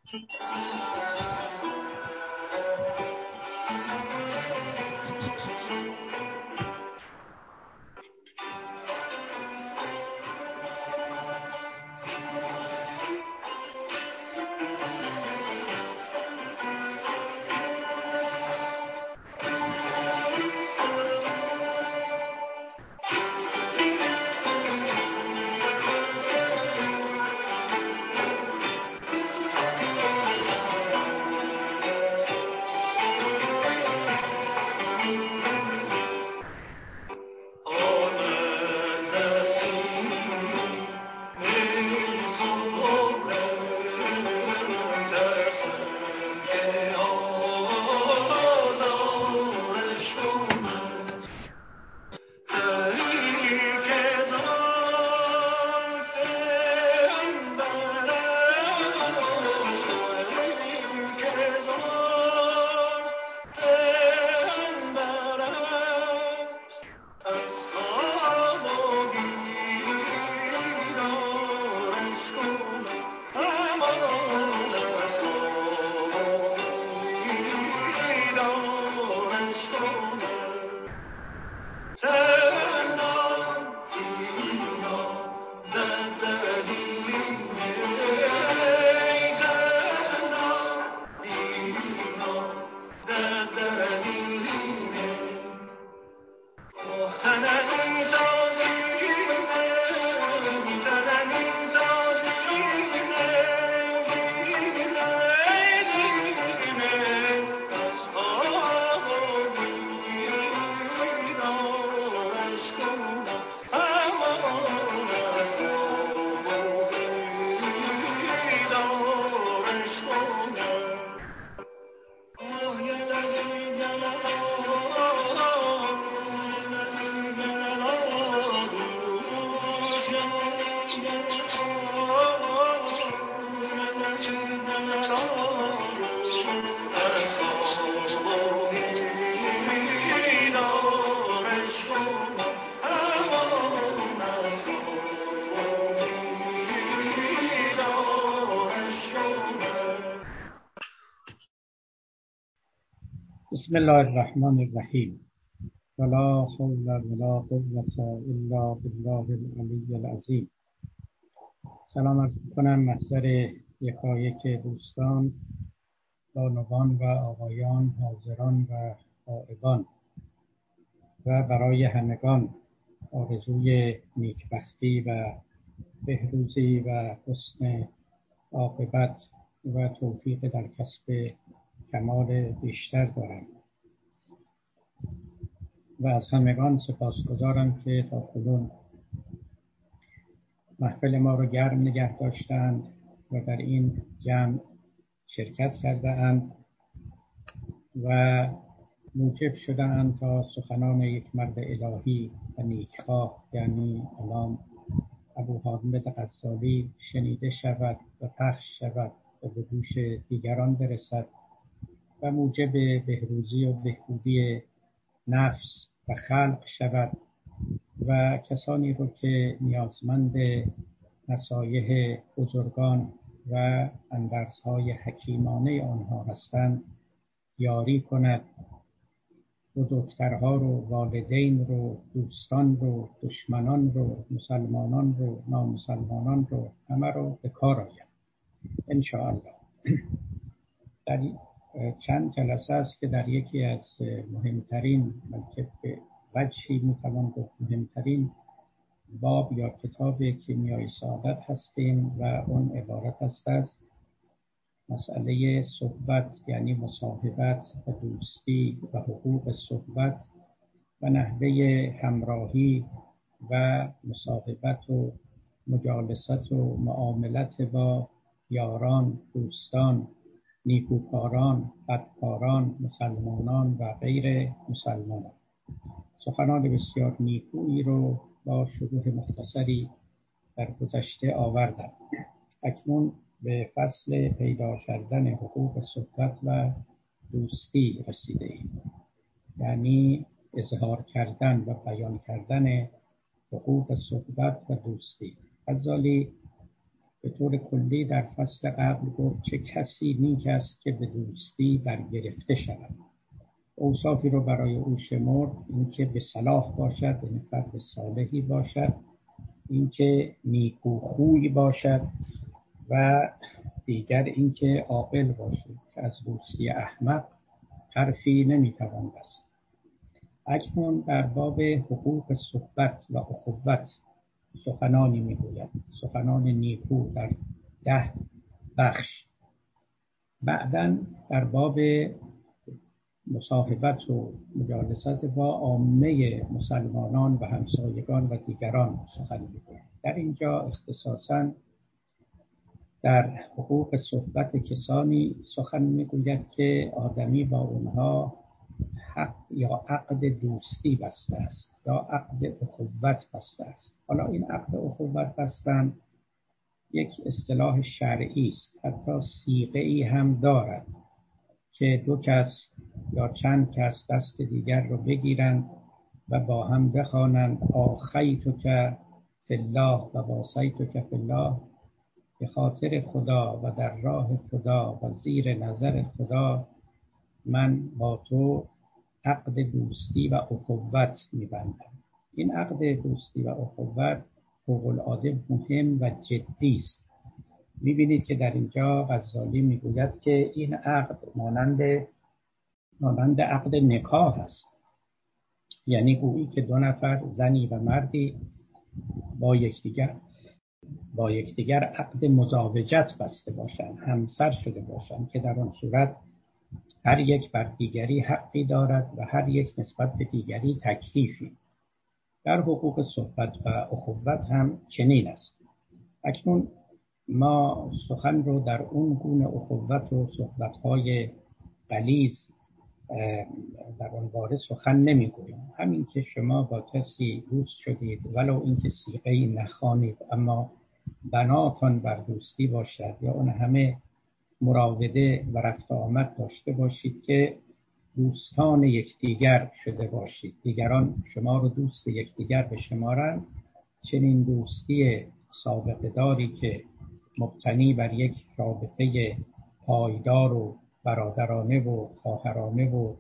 بسم الله الرحمن الرحیم ولا حول ولا قوة الا بالله العلی العظیم. سلام عرض می‌کنم محضر یکایک دوستان، بانوان و آقایان، حاضران و غایبان و برای همگان آرزوی نیکبختی و بهروزی و حسن عاقبت و توفیق در کسب کمال بیشتر دارم و از همگان سپاسگزارم که تا کنون محفل ما را گرم نگه داشتند و در این جمع شرکت کرده اند و موجب شده اند تا سخنان یک مرد الهی و نیکخواه یعنی امام ابو حامد غزالی شنیده شود و پخش شود و به گوش دیگران برسد و موجب بهروزی و بهبودی نفس و خلق شود و کسانی رو که نیازمند نصایح بزرگان و اندرس‌های حکیمانه آنها هستند یاری کند، بزرگترها رو، والدین رو، دوستان رو، دشمنان رو، مسلمانان رو، نامسلمانان رو، همه رو به کار آید انشاءالله. در چند جلسه است که در یکی از مهمترین، بلکه به وجهی میتوان گفت مهمترین باب یا کتاب کیمیای سعادت هستیم و اون عبارت است از مسئله صحبت یعنی مصاحبت و دوستی و حقوق صحبت و نحوه همراهی و مصاحبت و مجالست و معاملت با یاران، دوستان، نیکوکاران، بدکاران، مسلمانان و غیر مسلمانان. سخنان بسیار نیکویی رو با شروح مختصری در گذشته آوردم. اکنون به فصل پیدا کردن حقوق صحبت و دوستی رسیده ایم، یعنی اظهار کردن و بیان کردن حقوق صحبت و دوستی. غزالی به طور کلی در فصل قبل گفت چه کسی نیک است که به دوستی برگرفته شود. اوصافی رو برای او شمرد، اینکه به صلاح باشد، یعنی فرد صالحی باشد، اینکه نیکوخوی باشد و دیگر اینکه عاقل باشد که از دوستی احمق حرفی نمیتوان بست. اکنون در باب حقوق صحبت و اخوت سخنانی میگوید، سخنان نیکو در 10 بخش. بعداً در باب مصاحبت و مجالست با عامه مسلمانان و همسایگان و دیگران سخن میگوید. در اینجا اختصاصاً در حقوق صحبت کسانی سخن میگوید که آدمی با اونها حق یا عقد دوستی بسته است یا عقد اخوت بسته است. حالا این عقد اخوت بستن یک اصطلاح شرعی است، حتی صیغه‌ای هم دارد که دو کس یا چند کس دست دیگر رو بگیرند و با هم بخوانند آخیتک فی الله و واسیتک فی الله، به خاطر خدا و در راه خدا و زیر نظر خدا من با تو عقد دوستی و اخوت می‌بندم. این عقد دوستی و اخوت فوق‌العاده مهم و جدی است. می‌بینید که در اینجا غزالی میگوید که این عقد مانند عقد نکاح است، یعنی گویی که دو نفر، زنی و مردی، با یکدیگر عقد مزاوجت بسته باشند، همسر شده باشند، که در آن صورت هر یک بر دیگری حقی دارد و هر یک نسبت به دیگری تکلیفی. در حقوق صحبت و اخوت هم چنین است. اکنون ما سخن رو در اون گونه اخوت و صحبت‌های غلیظ در آن باره سخن نمی‌گوییم. همین که شما با کسی دوست شدید، ولو اینکه صیغه‌ای نخوانید، اما بناتان بر دوستی باشد، یا اون همه مراوده و رفت آمد داشته باشید که دوستان یکدیگر شده باشید، دیگران شما رو دوست یکدیگر بشمارند، چنین دوستی سابقه داری که مبتنی بر یک رابطه پایدار و برادرانه و خواهرانه و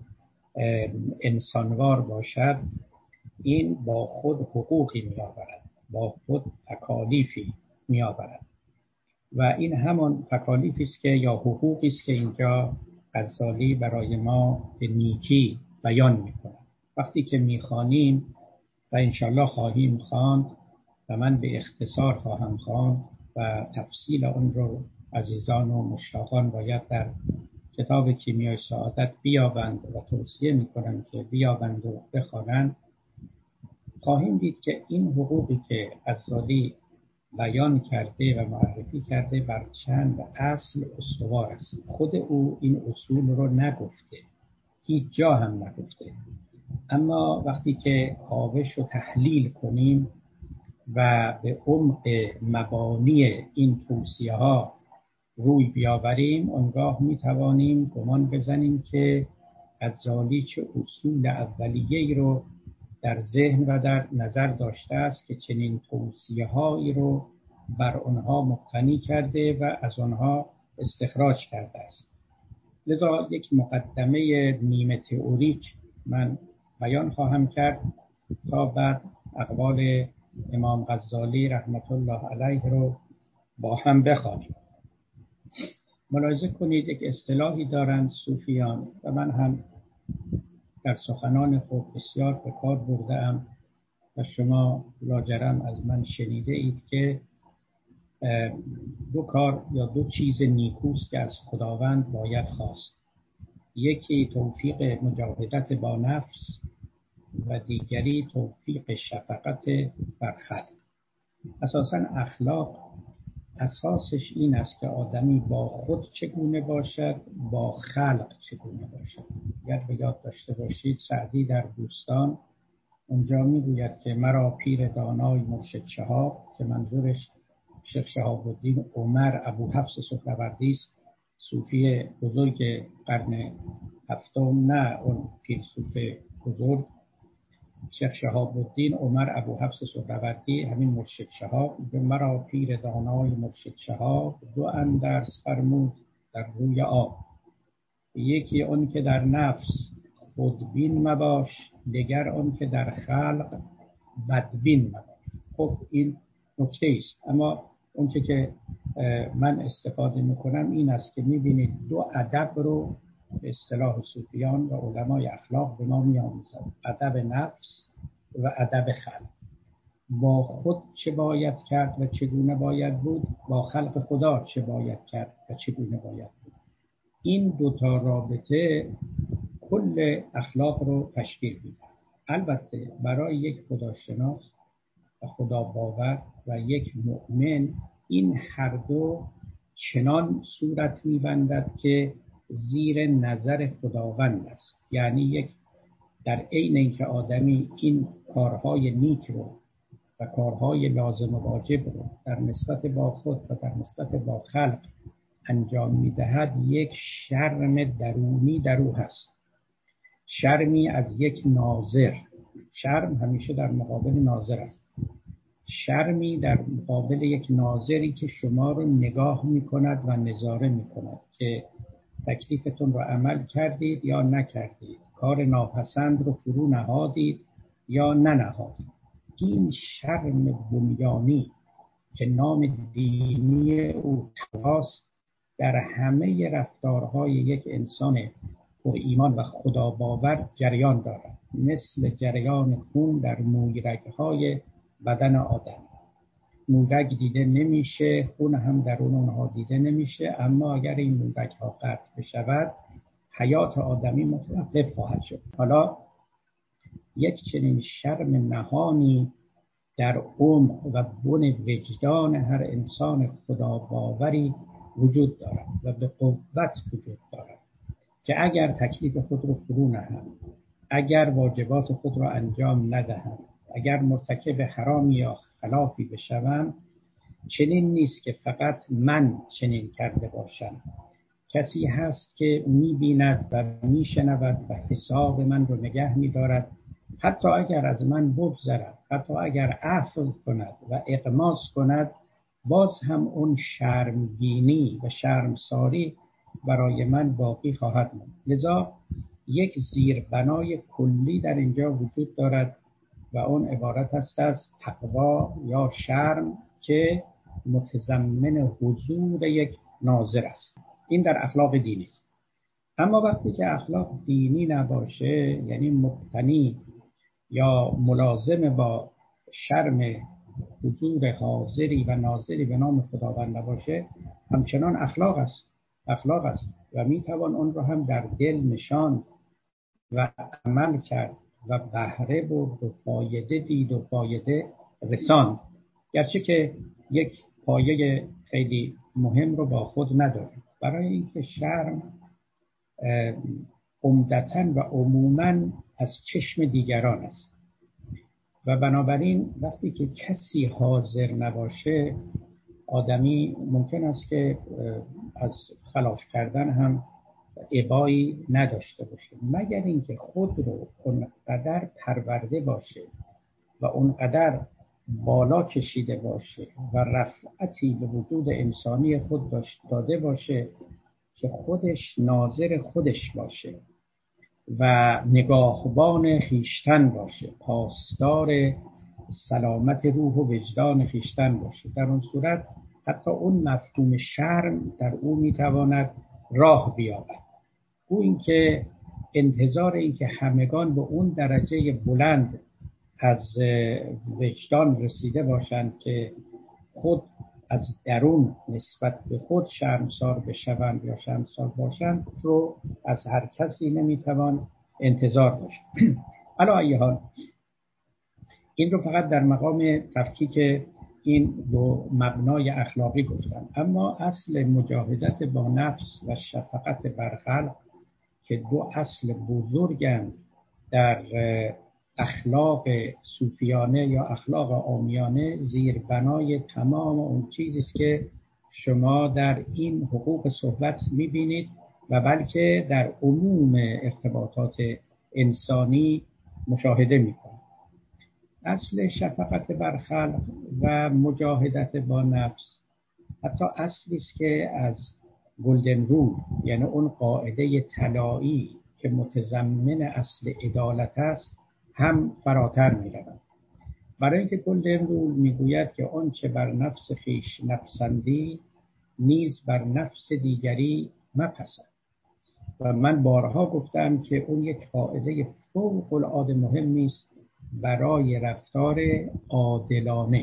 انسانوار باشد، این با خود حقوقی می آورد، با خود تکالیفی می آورد و این همان تکالیفی است که یا حقوقی است که اینجا غزالی برای ما به نیکی بیان می کند. وقتی که می خوانیم و انشالله خواهیم خواند و من به اختصار خواهم خواند و تفصیل اون رو عزیزان و مشتاقان باید در کتاب کیمیای سعادت بیابند و توصیه می کنم که بیابند و بخوانند، خواهیم دید که این حقوقی که غزالی بیان کرده و معرفی کرده بر چند اصل استوار است. خود او این اصول رو نگفته، هیچ جا هم نگفته، اما وقتی که کاوش و تحلیل کنیم و به عمق مبانی این توصیه ها روی بیاوریم، آنگاه می توانیم گمان بزنیم که غزالی چه اصول اولیه‌ای رو در ذهن و در نظر داشته است که چنین توصیه هایی رو بر آنها مبتنی کرده و از آنها استخراج کرده است. لذا یک مقدمه نیمه تئوریک من بیان خواهم کرد تا بعد اقوال امام غزالی رحمت الله علیه رو با هم بخوانیم. ملاحظه کنید یک اصطلاحی دارند صوفیان و من هم در سخنان خود بسیار به کار برده‌ام و شما لاجرم از من شنیده اید که دو کار یا دو چیز نیکوست که از خداوند باید خواست. یکی توفیق مجاهدت با نفس و دیگری توفیق شفقت بر خلق. اساساً اخلاق اساسش این است که آدمی با خود چگونه باشد، با خلق چگونه باشد. اگر به یاد داشته باشید سعدی در بوستان اونجا میگوید که مرا پیر دانای مرشد شهاب، که منظورش شیخ شهاب الدین عمر ابو حفص سهروردی است، صوفی بزرگ قرن هفتم، نه اون فیلسوف بزرگ، شیخ شهاب الدین عمر ابو حفص سهروردی، همین مرشد شهاب، به مرا پیر دانای مرشد شهاب، دو اندرس فرمود در روی آب. یکی اون که در نفس خودبین مباش، دگر اون که در خلق بدبین مباش. خب این نکته است، اما اون که من استفاده میکنم این است که میبینید دو ادب رو به اصطلاح صوفیان و علمای اخلاق به ما میآموزند: ادب نفس و ادب خلق. با خود چه باید کرد و چگونه باید بود، با خلق خدا چه باید کرد و چگونه باید بود. این دوتا رابطه کل اخلاق رو تشکیل میده. البته برای یک خداشناس و خدا باور و یک مؤمن این هر دو چنان صورت می‌بندد که زیر نظر خداوند است. یعنی یک در عین اینکه آدمی این کارهای نیک رو و کارهای لازم و واجب رو در نسبت با خود و در نسبت با خلق انجام می‌دهد، یک شرم درونی در او هست، شرمی از یک ناظر. شرم همیشه در مقابل ناظر است. شرمی در مقابل یک ناظری که شما رو نگاه می‌کند و نظاره می‌کند که تکلیفتون رو عمل کردید یا نکردید، کار ناپسند رو فرو نهادید یا ننهادید. این شرم بنیانی که نام دینی او تقواست در همه رفتارهای یک انسان پر ایمان و خدا باور جریان دارد، مثل جریان خون در مویرگ‌های بدن آدم. مویرگ دیده نمیشه، خون هم درون اونها دیده نمیشه، اما اگر این مویرگ‌ها قطع بشود حیات آدمی متوقف خواهد شد. حالا یک چنین شرم نهانی در عمق و بن وجدان هر انسان خدا باوری وجود دارد و به قوت وجود دارد که اگر تکلیف خود رو فرو نهند، اگر واجبات خود را انجام ندهند، اگر مرتکب حرامی یا خلافی بشوند، چنین نیست که فقط من چنین کرده باشم. کسی هست که می‌بیند و می‌شنود و حساب من رو نگه می‌دارد. حتی اگر از من بگذرد، حتی اگر عفو کند و اغماض کند، باز هم اون شرمگینی و شرمساری برای من باقی خواهد ماند. لذا یک زیربنای کلی در اینجا وجود دارد و اون عبارت است از تقوا یا شرم که متضمن حضور یک ناظر است. این در اخلاق دینی است. اما وقتی که اخلاق دینی نباشه، یعنی مبتنی یا ملازم با شرم حضور حاضری و ناظری به نام خداوند نباشه، همچنان اخلاق است و میتوان اون رو هم در دل نشان و عمل کرد و بهره برد و فایده دید و فایده رساند، گرچه که یک پایه خیلی مهم رو با خود نداره. برای اینکه شرم عمدتاً و عموماً از چشم دیگران است و بنابراین وقتی که کسی حاضر نباشه، آدمی ممکن است که از خلاف کردن هم ابایی نداشته باشه، مگر اینکه خود رو اونقدر پرورده باشه و اونقدر بالا کشیده باشه و رفعتی به وجود انسانی خود داده باشه که خودش ناظر خودش باشه و نگاهبان خیشتن باشه، پاسدار سلامت روح و وجدان خیشتن باشه. در اون صورت حتی اون مفهوم شرم در او میتواند راه بیابد. او اینکه انتظار این که همگان به اون درجه بلند از وجدان رسیده باشند که خود از درون نسبت به خود شرمسار بشوند یا شرمسار باشند رو از هر کسی نمیتوان انتظار داشت. علی ای حال این رو فقط در مقام تفکیک این دو مبنای اخلاقی گفتم، اما اصل مجاهدت با نفس و شفقت بر خلق که دو اصل بزرگند در اخلاق صوفیانه یا اخلاق عامیانه، زیربنای تمام اون چیزی است که شما در این حقوق صحبت می‌بینید و بلکه در عموم ارتباطات انسانی مشاهده می‌کنید. اصل شفقت بر خلق و مجاهدت با نفس حتی اصلی است که از گلدن رول، یعنی اون قاعده طلایی که متضمن اصل عدالت است، هم فراتر می‌رود. برای اینکه گلدن رول میگوید که آنچه بر نفس خویش نپسندی نیز بر نفس دیگری مپسند. و من بارها گفتم که اون یک قاعده فوق العاده مهمی است برای رفتار عادلانه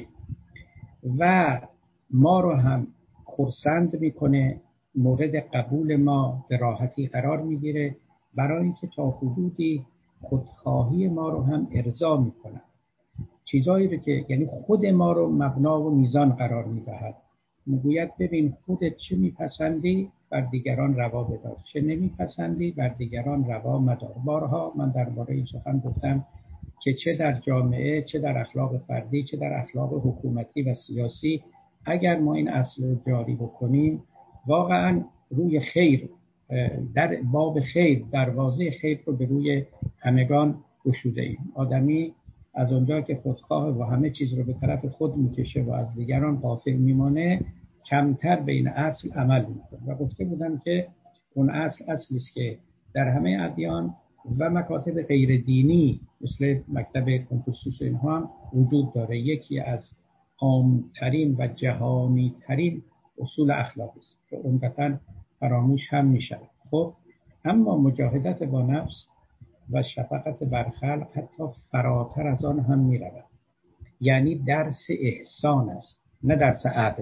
و ما رو هم خرسند میکنه، مورد قبول ما به راحتی قرار میگیره، برای اینکه تا حدودی خودخواهی ما رو هم ارضا میکنه، چیزایی رو که یعنی خود ما رو مبنا و میزان قرار میدهد. میگوید ببین خودت چه میپسندی بر دیگران روا بدار، چه نمیپسندی بر دیگران روا مدار. بارها من درباره این سخن گفتم که چه در جامعه، چه در اخلاق فردی، چه در اخلاق حکومتی و سیاسی، اگر ما این اصل رو جاری بکنیم، واقعا روی خیر، در باب خیر، دروازه خیر رو به روی همگان گشوده ایم. آدمی از اونجا که خودخواه و همه چیز رو به طرف خود میکشه و از دیگران غافل میمانه، کمتر به این اصل عمل میکنه. و گفته بودم که اون اصلی است که در همه ادیان و مکاتب غیر دینی مثل مکتب کنفوسیوس اینها هم وجود داره. یکی از عامترین و جهانی ترین اصول اخلاقی است که عمدتاً فراموش هم میشه. خب اما مجاهدت با نفس و شفقت بر خلق حتی فراتر از آن هم میرود. یعنی درس احسان است، نه درس عدل.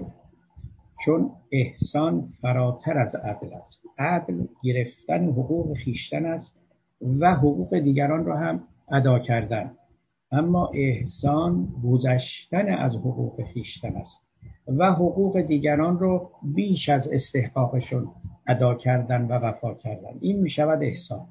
چون احسان فراتر از عدل است. عدل گرفتن حقوق خویشتن است و حقوق دیگران را هم ادا کردن، اما احسان گذشتن از حقوق خویشتن است و حقوق دیگران رو بیش از استحقاقشون ادا کردن و وفا کردن. این می شود احسان.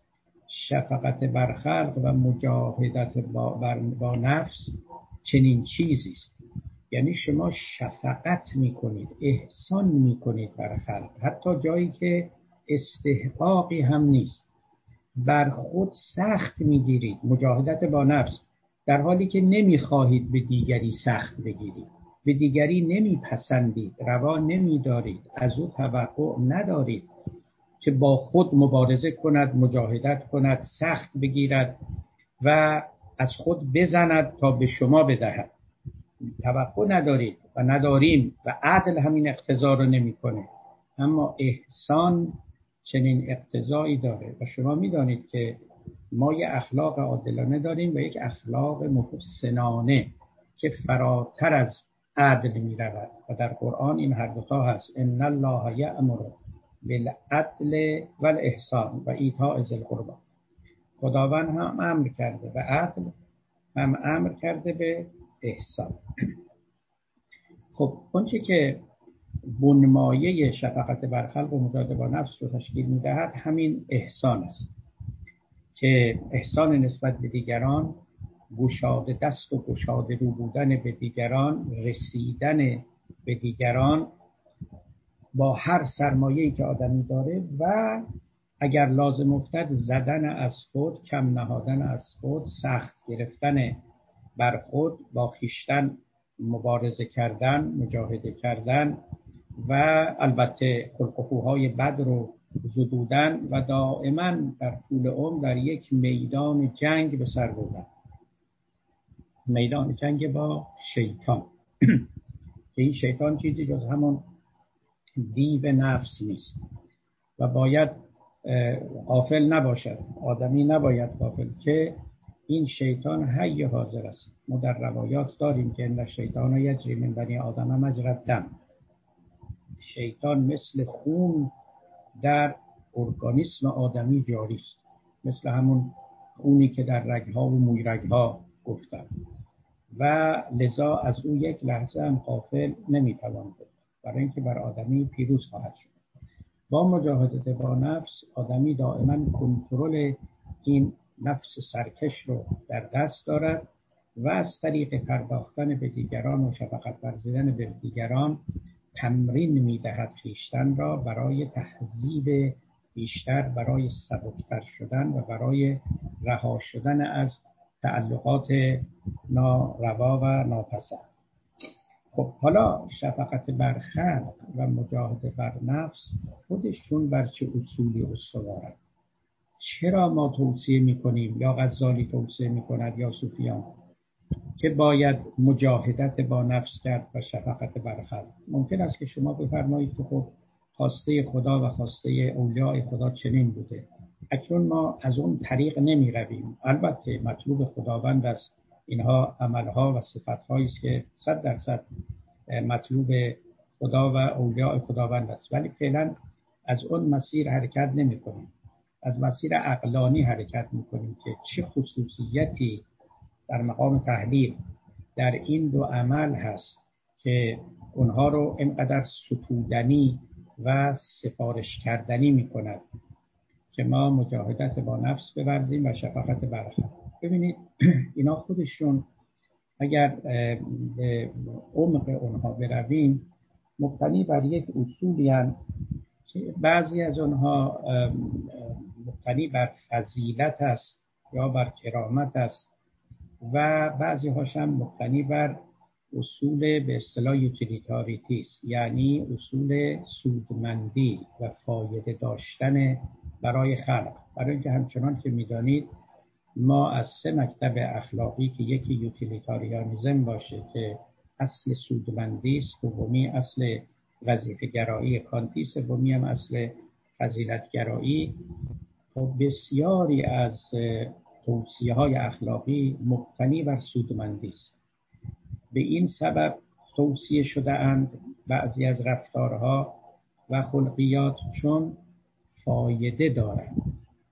شفقت بر خلق و مجاهدت با نفس چنین چیزی است. یعنی شما شفقت میکنید، احسان میکنید بر خلق، حتی جایی که استحقاقی هم نیست. بر خود سخت میگیرید، مجاهدت با نفس، در حالی که نمیخواهید به دیگری سخت بگیرید، به دیگری نمیپسندید، روا نمیدارید، از او توقع ندارید که با خود مبارزه کند، مجاهدت کند، سخت بگیرد و از خود بزند تا به شما بدهد. توقع ندارید و نداریم و عدل همین اقتضا رو نمیکنه. اما احسان چنین اقتضایی داره و شما میدانید که ما یک اخلاق عادلانه داریم و یک اخلاق محسنانه که فراتر از عدل میرود و در قرآن این هر دوتا هست. ان الله یأمر بالعدل والاحسان و ایتاء ذی القربی. خداوند هم امر کرده به عدل، هم امر کرده به احسان. خب اونچه که بنمایه شفقت بر خلق و مجاهدت با نفس رو تشکیل میدهد همین احسان است که احسان نسبت به دیگران، گشاده دست و گشاده رو بودن به دیگران، رسیدن به دیگران با هر سرمایه‌ای که آدمی داره و اگر لازم افتد زدن از خود، کم نهادن از خود، سخت گرفتن بر خود، با خویشتن مبارزه کردن، مجاهده کردن و البته خلق و خوهای بد رو زدودن و دائما در طول عمر در یک میدان جنگ به سر بردن، میدان جنگ با شیطان که این شیطان چیزی جز همون دیو نفس نیست و باید غافل نباشد. آدمی نباید غافل که این شیطان حی حاضر است. ما در روایات داریم که ان شیطان یجری من بنی آدم مجری الدم. شیطان مثل خون در ارگانیسم آدمی جاری است، مثل همون خونی که در رگها و موی رگها گفتن و لذا از او یک لحظه هم غافل نمیتوان بود، برای اینکه بر آدمی پیروز خواهد شد. با مجاهدت با نفس آدمی دائما کنترل این نفس سرکش رو در دست دارد و از طریق پرداختن به دیگران و شفقت ورزیدن به دیگران تمرین میدهد خویشتن را برای تهذیب بیشتر، برای سبکتر شدن و برای رها شدن از تعلقات ناروا و ناپسند. خب حالا شفقت بر خلق و مجاهده بر نفس خودشون بر چه اصولی استوارند؟ چرا ما توصیه میکنیم یا غزالی توصیه میکند یا صوفیان که باید مجاهدت با نفس کرد و شفقت بر خلق؟ ممکن است که شما بفرمایید که خب خواسته خدا و خواسته اولیاء خدا چنین بوده، اکنون ما از اون طریق نمی رویم. البته مطلوب خداوند است، اینها عملها و صفتهایی است که 100% مطلوب خدا و اولیاء خداوند است، ولی فعلا از اون مسیر حرکت نمی کنیم، از مسیر عقلانی حرکت می کنیم که چه خصوصیتی در مقام تحلیل در این دو عمل هست که اونها رو اینقدر ستودنی و سفارش کردنی می کند که ما مجاهدت با نفس بورزیم و شفقت بر خلق. ببینید اینا خودشون اگر به عمق اونها برویم مبتنی بر یک اصولی هستند که بعضی از اونها مبتنی بر فضیلت است یا بر کرامت است و بعضی هاشم مبتنی بر اصول به اصطلاح یوتیلیتاریتی است، یعنی اصول سودمندی و فایده داشتن برای خلق. برای اینکه همچنان که میدانید ما از 3 مکتب اخلاقی که یکی یوتیلیتاریانیزم باشه که اصل سودمندی است، دومی اصل وظیفه گرایی کانتی، سومی هم اصل فضیلت گرایی، خب بسیاری از توصیه های اخلاقی مبتنی بر سودمندی است. به این سبب توصیه شده اند بعضی از رفتارها و خلقیات چون فایده دارند.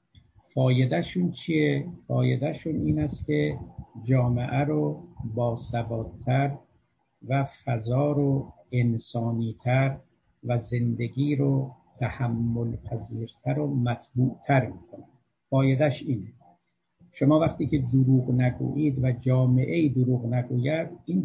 فایدهشون چیه؟ فایدهشون این است که جامعه رو باثبات‌تر و فضا رو انسانی‌تر و زندگی رو تحمل پذیرتر و مطبوع‌تر می‌کنه. فایدهش اینه. شما وقتی که دروغ نگویید و جامعه دروغ نگوید، این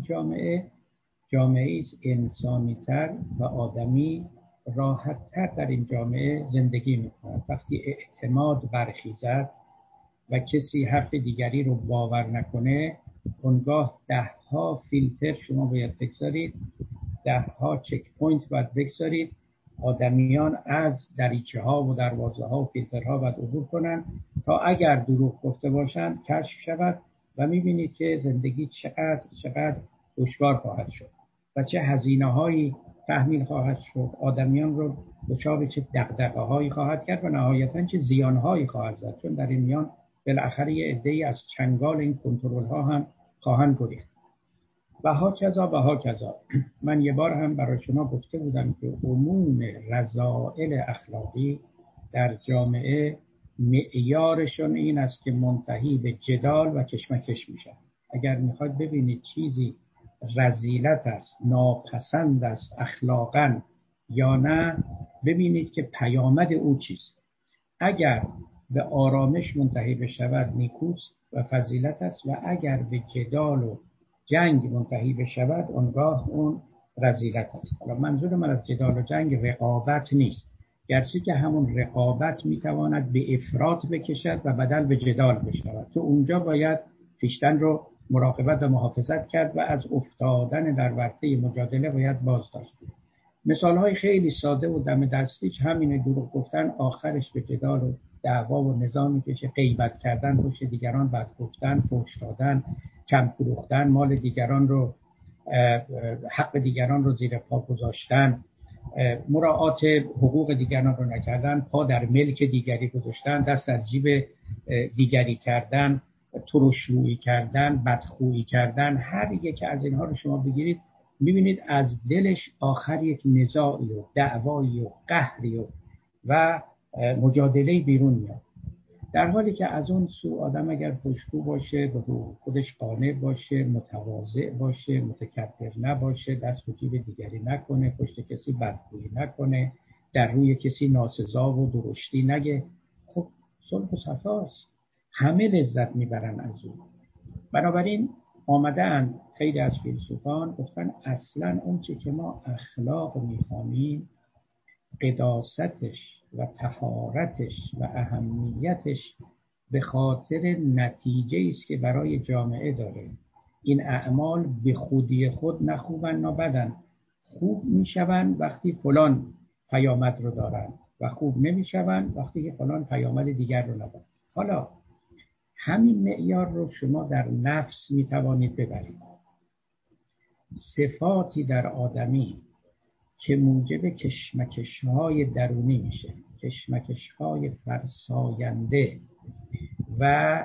جامعه انسانی‌تر و آدمی راحت‌تر در این جامعه زندگی می‌کند. وقتی اعتماد برخیزد و کسی حرف دیگری رو باور نکنه، اونگاه 10 فیلتر شما باید بگذارید، 10 چک پوینت باید بگذارید، آدمیان از دریچه ها و دروازه ها و فیلترها باید عبور کنند تا اگر دروغ گفته باشند کشف شود و میبینید که زندگی چقدر دشوار خواهد شد و چه هزینه هایی تحمیل خواهد شد، آدمیان رو دچار چه دغدغه هایی خواهد کرد و نهایتاً چه زیان هایی خواهد زد، چون در این میان بالاخره یه عده‌ای از چنگال این کنترل ها هم خواهند گریخت و ها کذا. من یه بار هم برای شما گفته بودم که عموم رذائل اخلاقی در جامعه معیارشون این است که منتهی به جدال و کشمکش میشن. اگر میخواید ببینید چیزی رذیلت است، ناپسند است اخلاقاً یا نه، ببینید که پیامد او چیست. اگر به آرامش منتهی بشود نیکوست و فضیلت است و اگر به جدال و جنگ منتهی بشود اونگاه اون رذیلت است. حالا منظور من از جدال و جنگ رقابت نیست، گرچه که همون رقابت میتواند به افراط بکشد و بدل به جدال بشود. تو اونجا باید خویشتن رو مراقبت و محافظت کرد و از افتادن در ورطه مجادله باید باز داشت. مثالهای خیلی ساده و دم دستیش همینه. دروغ گفتن آخرش به جدال و دعوا و نزاع میکشه، غیبت کردن، پشت دیگران بد گفتن، فحش دادن، کم فروختن، مال دیگران رو، حق دیگران رو زیر پا گذاشتن، مراعات حقوق دیگران رو نکردن، پا در ملک دیگری گذاشتن، دست در جیب دیگری کردن، ترش‌رویی کردن، بدخویی کردن. هر یک از اینها رو شما بگیرید میبینید از دلش آخر یک نزاعی و دعوایی و قهری و مجادله بیرون میاد. در حالی که از اون سو آدم اگر خوش‌خو باشه، به خودش قانع باشه، متواضع باشه، متکبر نباشه، دست به جیب دیگری نکنه، پشت کسی بدخویی نکنه، در روی کسی ناسزا و درشتی نگه، خب صلح و صفاست، همه لذت میبرن از اون. بنابراین آمدن خیلی از فیلسوفان گفتن اصلا اون چی که ما اخلاق میخوانیم قداستش و طهارتش و اهمیتش به خاطر نتیجه است که برای جامعه داره. این اعمال به خودی خود نه خوبن نه بدن. خوب میشوند وقتی فلان پیامد رو دارن و خوب نمیشوند وقتی که فلان پیامد دیگر رو ندارن. حالا همین معیار رو شما در نفس میتوانید ببرید. صفاتی در آدمی که موجب کشمکش‌های درونی میشه، کشمکش‌های فرساینده و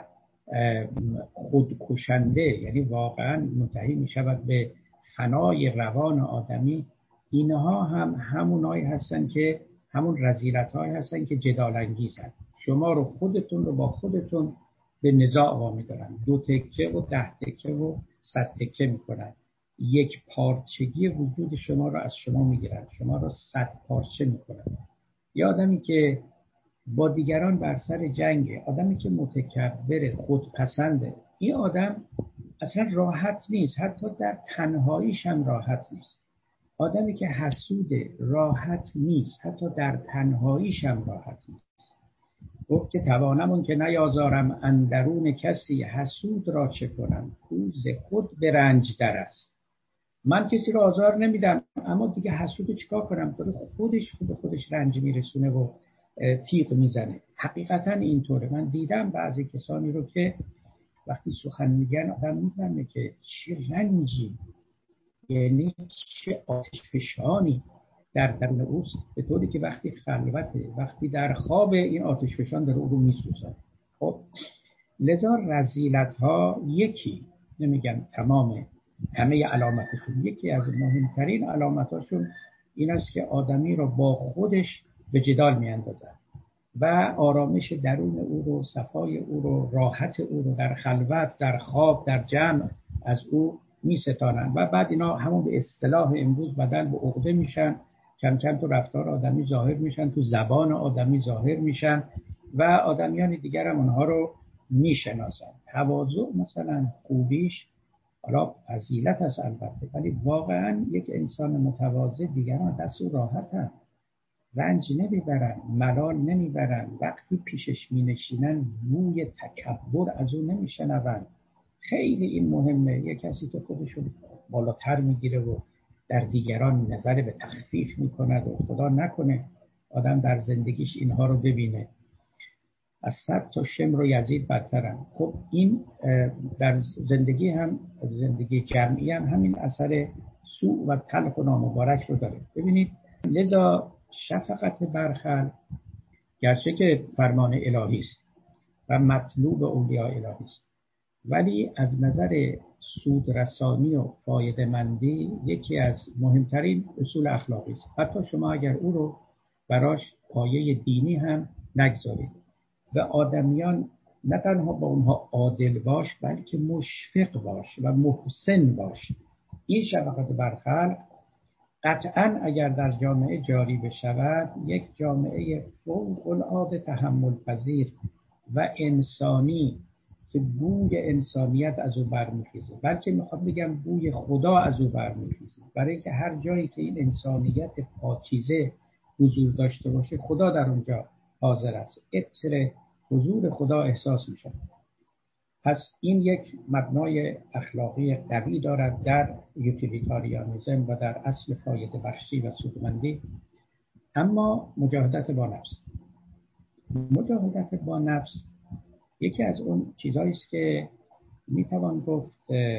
خودکشنده، یعنی واقعا منتهی میشود به فنای روان آدمی، اینها هم همونایی هستن که همون رذیلت‌هایی هستن که جدال انگیزن. شما رو خودتون رو با خودتون به نزاع وامی دارن. 2 تکه و 10 تکه و 100 تکه میکنن. یک پارچگی وجود شما رو از شما میگیرن، شما رو 100 پارچه میکنن. یه آدمی که با دیگران بر سر جنگه، آدمی که متکبر، خودپسنده، این آدم اصلا راحت نیست، حتی در تنهاییش هم راحت نیست. آدمی که حسوده راحت نیست، حتی در تنهاییش هم راحت نیست. گفت که توانم که نیازارم اندرون کسی، حسود را چه کنم کوز خود به رنج در است. من کسی رو آزار نمیدم اما دیگه حسود چیکار کنم؟ خودش به خودش رنج میرسونه و تیغ میزنه. حقیقتا اینطوره. من دیدم بعضی کسانی رو که وقتی سخن میگن آدم میفهمه که چه رنجی، یعنی چه آتش فشانی در درون اوست، به طوری که وقتی خلوته، وقتی در خواب، این آتش فشان داره او رو میسوزه. خب لذا رذیلت ها یکی، نمیگم تمام همه علامتشون، یکی از مهمترین علامتاشون این است که آدمی رو با خودش به جدال میاندازن و آرامش درون او رو، صفای او رو، راحت او رو در خلوت، در خواب، در جمع از او میستانن و بعد اینا همون به اصطلاح امروز بدل به عقده میشن. کم کم تو رفتار آدمی ظاهر میشن، تو زبان آدمی ظاهر میشن و آدمیان دیگر هم اونها رو میشناسن. تواضع مثلا خوبیش، حالا فضیلت هست البته، ولی واقعا یک انسان متواضع دیگران دست او راحتن، رنج نمیبرن، ملال نمیبرن. وقتی پیشش مینشینن بوی تکبر از او نمیشنون. خیلی این مهمه. یک کسی که خودشو بالاتر میگیره و در دیگران نظر به تخفیف میکند و خدا نکنه آدم در زندگیش اینها رو ببینه، از 100 تا شمر و یزید بدترن. خب این در زندگی هم، زندگی جمعی هم همین اثر سوء و تلخ و نامبارک رو داره. ببینید لذا شفقت برخل گرچه که فرمان الهی است و مطلوب اولیاء الهی است، ولی از نظر سود رسانی و فایده مندی یکی از مهمترین اصول اخلاقی است. حتی شما اگر او رو براش پایه دینی هم نگذارید و آدمیان نه تنها با اونها عادل باش بلکه مشفق باش و محسن باش. این شفقت برخلق قطعاً اگر در جامعه جاری بشود یک جامعه فوق العاده تحمل پذیر و انسانی که بوی انسانیت از او برمیخیزه، بلکه میخوام بگم بوی خدا از او برمیخیزه، برای اینکه هر جایی که این انسانیت پاکیزه حضور داشته باشه خدا در اونجا حاضر است، عطر حضور خدا احساس میشه. پس این یک مبنای اخلاقی قوی دارد در یوتیلیتاریانیسم و در اصل فایده بخشی و سودمندی. اما مجاهدت با نفس، مجاهدت با نفس یکی از اون چیزایی است که میتوان گفت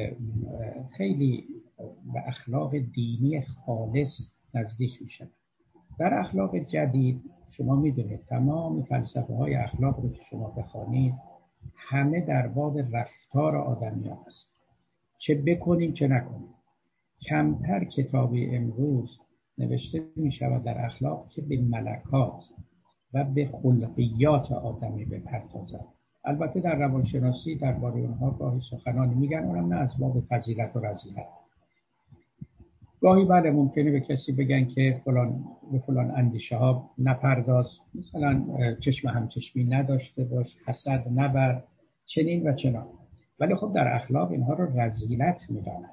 خیلی به اخلاق دینی خالص نزدیک میشه. در اخلاق جدید شما میدونید تمام فلسفه های اخلاق رو که شما بخوانید همه در باب رفتار آدمیان است، چه بکنیم چه نکنیم. کمتر کتابی امروز نوشته می شود در اخلاق که به ملکات و به خلقیات آدمی بپردازد. البته در روانشناسی درباره اونها گاهی سخنانی میگن، اونم نه از باب فضیلت و رذیلت. گاهی بله ممکنه به کسی بگن که به فلان اندیشه ها نپرداز، مثلا چشم همچشمی نداشته باش، حسد نبر، چنین و چنان. ولی خب در اخلاق اینها رو رذیلت میدانن.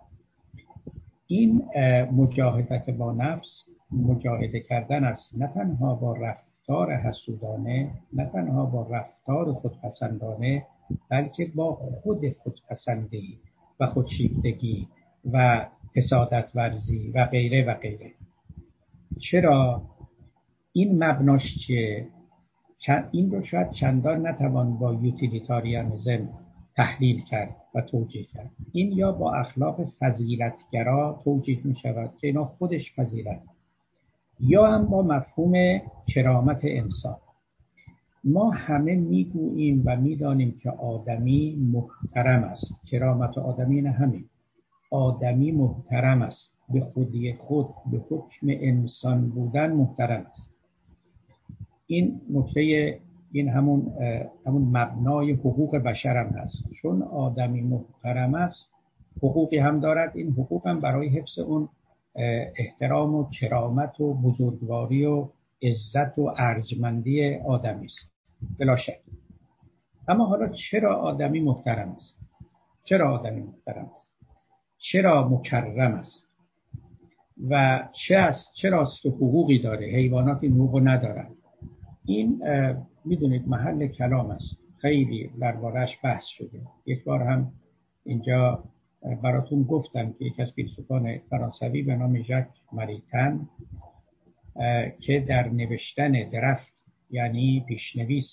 این مجاهدت با نفس، مجاهده کردن است نه تنها با رفتار حسودانه، نه تنها با رفتار خودپسندانه، بلکه با خودپسندی و خودشیفتگی و حسادت ورزی و غیره و غیره. چرا؟ این مبناش چیه؟ این رو شاید چندان نتوان با یوتیلیتاریانیزم تحلیل کرد و توجیه کرد. این یا با اخلاق فضیلتگرا توجیه می شود که اینا خودش فضیلت، یا هم با مفهوم کرامت انسان. ما همه میگوییم و میدانیم که آدمی محترم است. کرامت آدمی نه، همین آدمی محترم است، به خودی خود به حکم انسان بودن محترم است. این نکته، این همون مبنای حقوق بشر هم هست. چون آدمی محترم است حقوقی هم دارد. این حقوق هم برای حفظ اون احترام و کرامت و بزرگواری و عزت و ارجمندی آدمی است بلا شک. اما حالا چرا آدمی محترم است؟ چرا آدمی محترم است؟ چرا مکرم است؟ و چراست که حقوقی داره حیوانات این حقوق ندارن؟ این میدونید محل کلام است، خیلی درباره‌اش بحث شده. یک بار هم اینجا براتون گفتم که یک از فیلسوفان فرانسوی به نام ژاک ماریتن که در نوشتن درفت، یعنی پیشنویس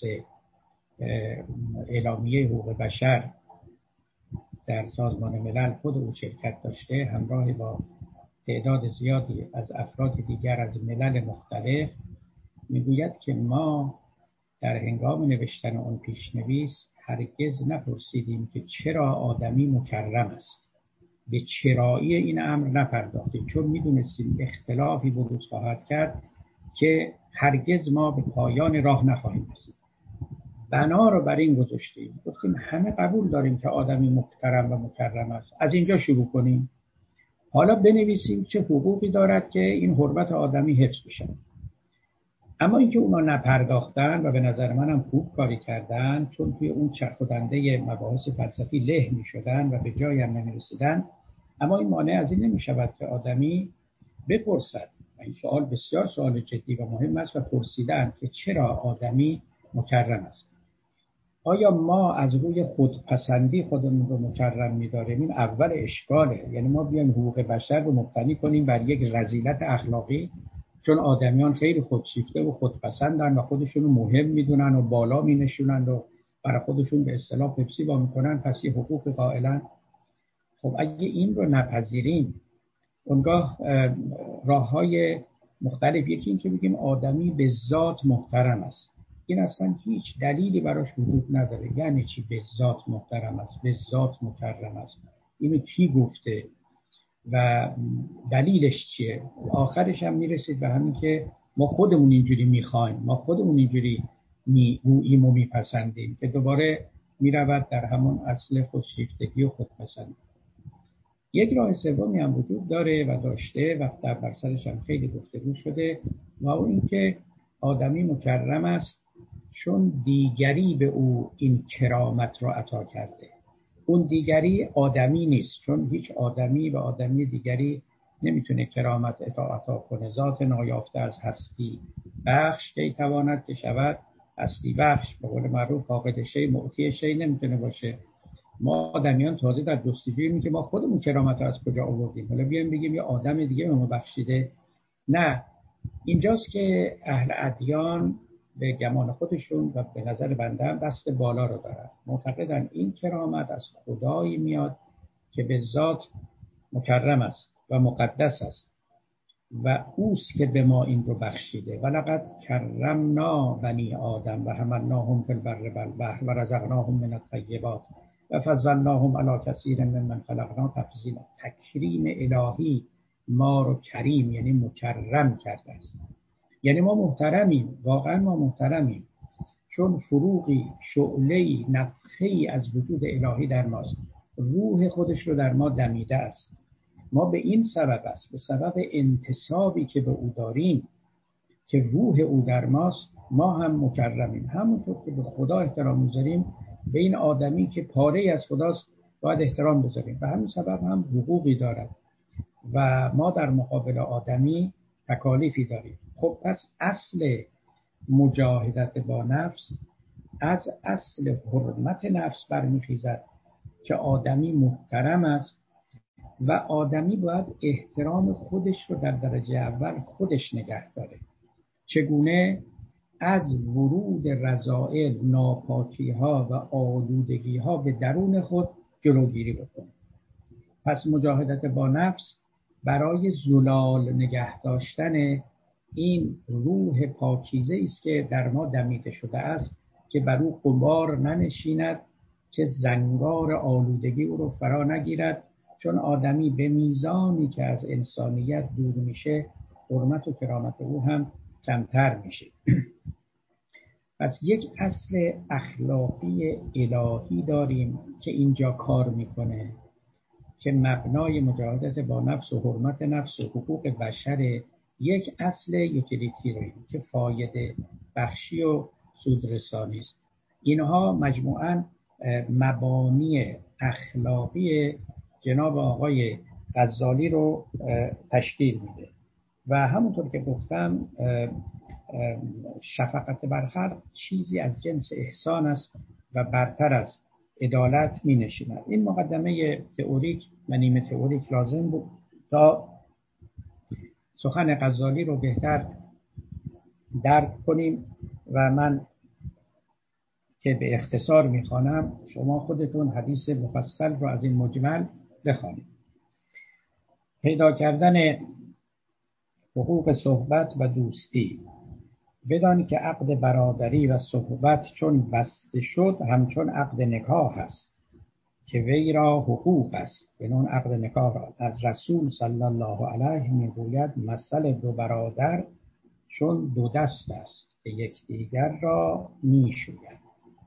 اعلامیه حقوق بشر در سازمان ملل، خود او شرکت داشته همراه با تعداد زیادی از افراد دیگر از ملل مختلف. میگوید که ما در هنگام نوشتن اون پیشنویس هرگز نپرسیدیم که چرا آدمی مکرم است. به چرایی این امر نپرداختیم، چون میدونستیم اختلافی بروز خواهد کرد که هرگز ما به پایان راه نخواهیم رسید. بنا رو بر این گذاشتیم، گفتیم همه قبول داریم که آدمی محترم و مکرم است، از اینجا شروع کنیم، حالا بنویسیم چه حقوقی دارد که این حرمت آدمی حفظ بشه. اما اینکه اونا نپرداختن و به نظر منم خوب کاری کردن، چون توی اون چرخدنده مباحث فلسفی له می شدن و به جایی هم نمی رسیدن. اما این مانع از این نمی شود که آدمی بپرسد. این سوال بسیار سوال جدی و مهم است و پرسیدن که چرا آدمی مکرم است. آیا ما از روی خودپسندی خودمون رو مکرم می‌داریم؟ این اول اشکاله. یعنی ما بیایم حقوق بشر رو مبتنی کنیم بر یک رذیلت اخلاقی، چون آدمیان خیلی خودشیفته و خودپسندن و خودشون رو مهم میدونن و بالا مینشونن و برای خودشون به اصطلاح پپسی با میکنن، پس یه حقوق قائلن. خب اگه این رو نپذیریم، اونگاه راه‌های مختلف، یکی این که بگیم آدمی به ذات محترم است، این اصلا هیچ دلیلی براش وجود نداره. یعنی چی به ذات محترم است، به ذات مکرم است؟ اینو کی گفته و دلیلش چیه؟ آخرش هم میرسید به همین که ما خودمون اینجوری میخوایم، ما خودمون اینجوری میگوییم و میپسندیم، که دوباره میرود در همون اصل خودشیفتگی و خودپسندی. یک راه سومی هم وجود داره و داشته و در برسرش هم خیلی گفتگو شده، و اون این که آدمی مکرم است چون دیگری به او این کرامت را عطا کرده. اون دیگری آدمی نیست، چون هیچ آدمی به آدمی دیگری نمیتونه کرامت عطا کنه. ذات نایافته از هستی بخش که تواند که شود هستی بخش، به قول معروف فاقد شی معطی شی نمیتونه باشه. ما آدمیان تازه در جستجوییم که ما خودمون کرامت رو از کجا آوردیم، حالا بیایم بگیم یه آدم دیگه به ما بخشیده. نه، اینجاست که اهل ادیان به گمان خودشون و به نظر بنده هم دست بالا رو دارن. معتقدن این کرامت از خدایی میاد که به ذات مکرم است و مقدس است و اوست که به ما این رو بخشیده. ولقد کرمنا بنی آدم و حملناهم فی البر والبحر و رزقناهم من الطیبات و فضلناهم علی کثیر ممن خلقنا تفضیلا. تکریم الهی ما رو کریم یعنی مکرم کرده است. یعنی ما محترمیم، واقعا ما محترمیم، چون فروغی، شعله‌ای، نفخه‌ای از وجود الهی در ماست. روح خودش رو در ما دمیده است. ما به این سبب است، به سبب انتسابی که به او داریم که روح او در ماست، ما هم مکرمیم. همونطور که به خدا احترام میذاریم، به این آدمی که پاره از خداست باید احترام بذاریم. به همین سبب هم حقوقی دارد و ما در مقابل آدمی تکالیفی داریم. خب پس اصل مجاهدت با نفس از اصل حرمت نفس برمیخیزد که آدمی محترم است و آدمی باید احترام خودش رو در درجه اول خودش نگه داره. چگونه؟ از ورود رذائل، ناپاکی ها و آلودگی ها به درون خود جلوگیری بکنه. پس مجاهدت با نفس برای زلال نگه داشتن این روح پاکیزه است که در ما دمیده شده است که بر او غبار ننشیند، که زنگار آلودگی او رو فرا نگیرد. چون آدمی به میزانی که از انسانیت دور میشه حرمت و کرامت او هم کمتر میشه. پس یک اصل اخلاقی الهی داریم که اینجا کار میکنه که مبنای مجاهدت با نفس و حرمت نفس و حقوق بشر، یک اصل یوتیلیتی داریم که فایده بخشی و سودرسانی است. اینها مجموعاً مبانی اخلاقی جناب آقای غزالی رو تشکیل میده و همونطور که گفتم شفقت بر خلق چیزی از جنس احسان است و برتر از عدالت می نشیند. این مقدمه تئوریک و نیمه تئوریک لازم بود تا سخن غزالی رو بهتر درک کنیم و من که به اختصار میخوانم شما خودتون حدیث مفصل رو از این مجمل بخوانید. پیدا کردن حقوق صحبت و دوستی. بدانی که عقد برادری و صحبت چون بسته شد همچون عقد نکاح است که وی را حقوق است. یعنی اون عقد نکاح را از رسول صلی الله علیه میگوید مثل دو برادر چون دو دست است که یکدیگر را میشوید.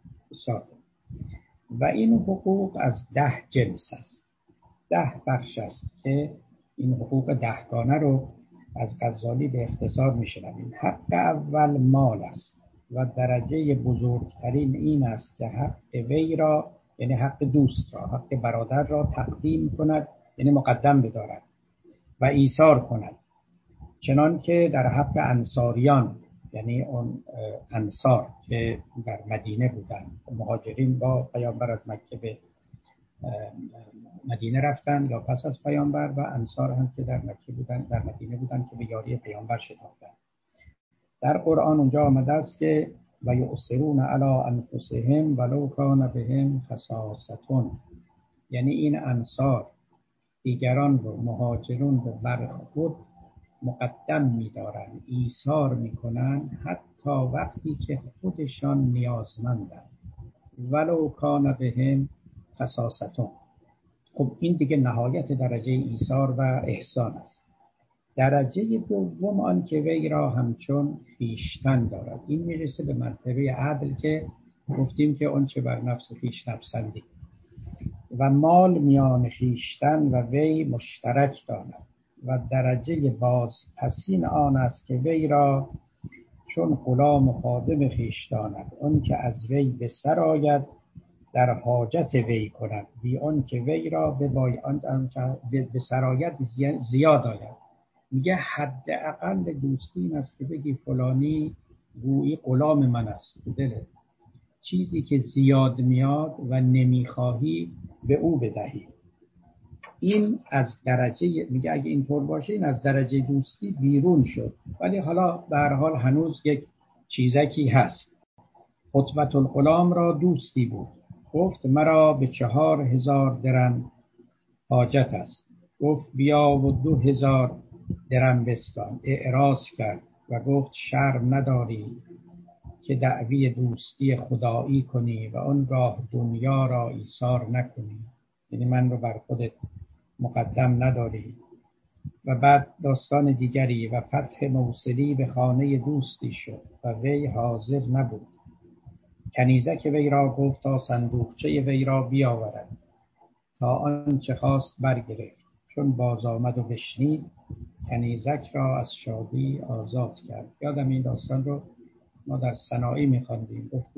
و این حقوق از 10 جنس است، 10 بخش است که این حقوق 10 گانه رو از غزالی به اختصار میشنویم. حق اول مال است و درجه بزرگترین این است که حق وی را، یعنی حق دوست را، حق برادر را تقدیم کند، یعنی مقدم بدارد و ایثار کند، چنان که در حق انصاریان، یعنی اون انصار که در مدینه بودند، مهاجرین با پیامبر از مکه به مدینه رفتن یا پس از پیامبر، و انصار هم که در مکه بودن، در مدینه بودن که به یاری پیامبر شتافتند. در قرآن اونجا آمده است که و یؤثرون علی انفسهم ولو کان بهم خصاصة، یعنی این انصار دیگران رو، مهاجرون رو بر خود مقدم می‌دارند، ایثار می‌کنند حتی وقتی که خودشان نیازمندند. ولو کان بهم خصاصة. خب این دیگه نهایت درجه ایثار و احسان است. درجه دوم آن که وی را همچون خویشتن دارد. این میرسه به مرتبه عدل که گفتیم که اون چه بر نفس خویش نپسندی. و مال میان خویشتن و وی مشترک داند. و درجه بازپسین آن است که وی را چون غلام و خادم خویش داند. اون که از وی به سر آید در حاجت وی کند، بی آن که وی را به سرایت زیاد آید. میگه حد اقل دوستی این است که بگی فلانی گویی غلام من است، دلت چیزی که زیاد میاد و نمیخواهی به او بدهی. این از درجه، میگه اگه اینطور باشه این از درجه دوستی بیرون شد، ولی حالا به هر حال هنوز یک چیزکی هست. عتبة الغلام را دوستی بود، گفت مرا به 4000 درم حاجت است. گفت بیا و 2000 درم بستان. اعراض کرد و گفت شرم نداری که دعوی دوستی خدایی کنی و آنگاه دنیا را ایثار نکنی، یعنی من رو بر خودت مقدم نداری. و بعد داستان دیگری: و فتح موصلی به خانه دوستی شد و وی حاضر نبود. کنیزک وی را گفت تا صندوقچه وی را بیاورد، تا آنچه خواست برگرفت. چون باز آمد و بشنید، کنیزک را از شادی آزاد کرد. یادم این داستان رو ما در سنایی می‌خواندیم. گفت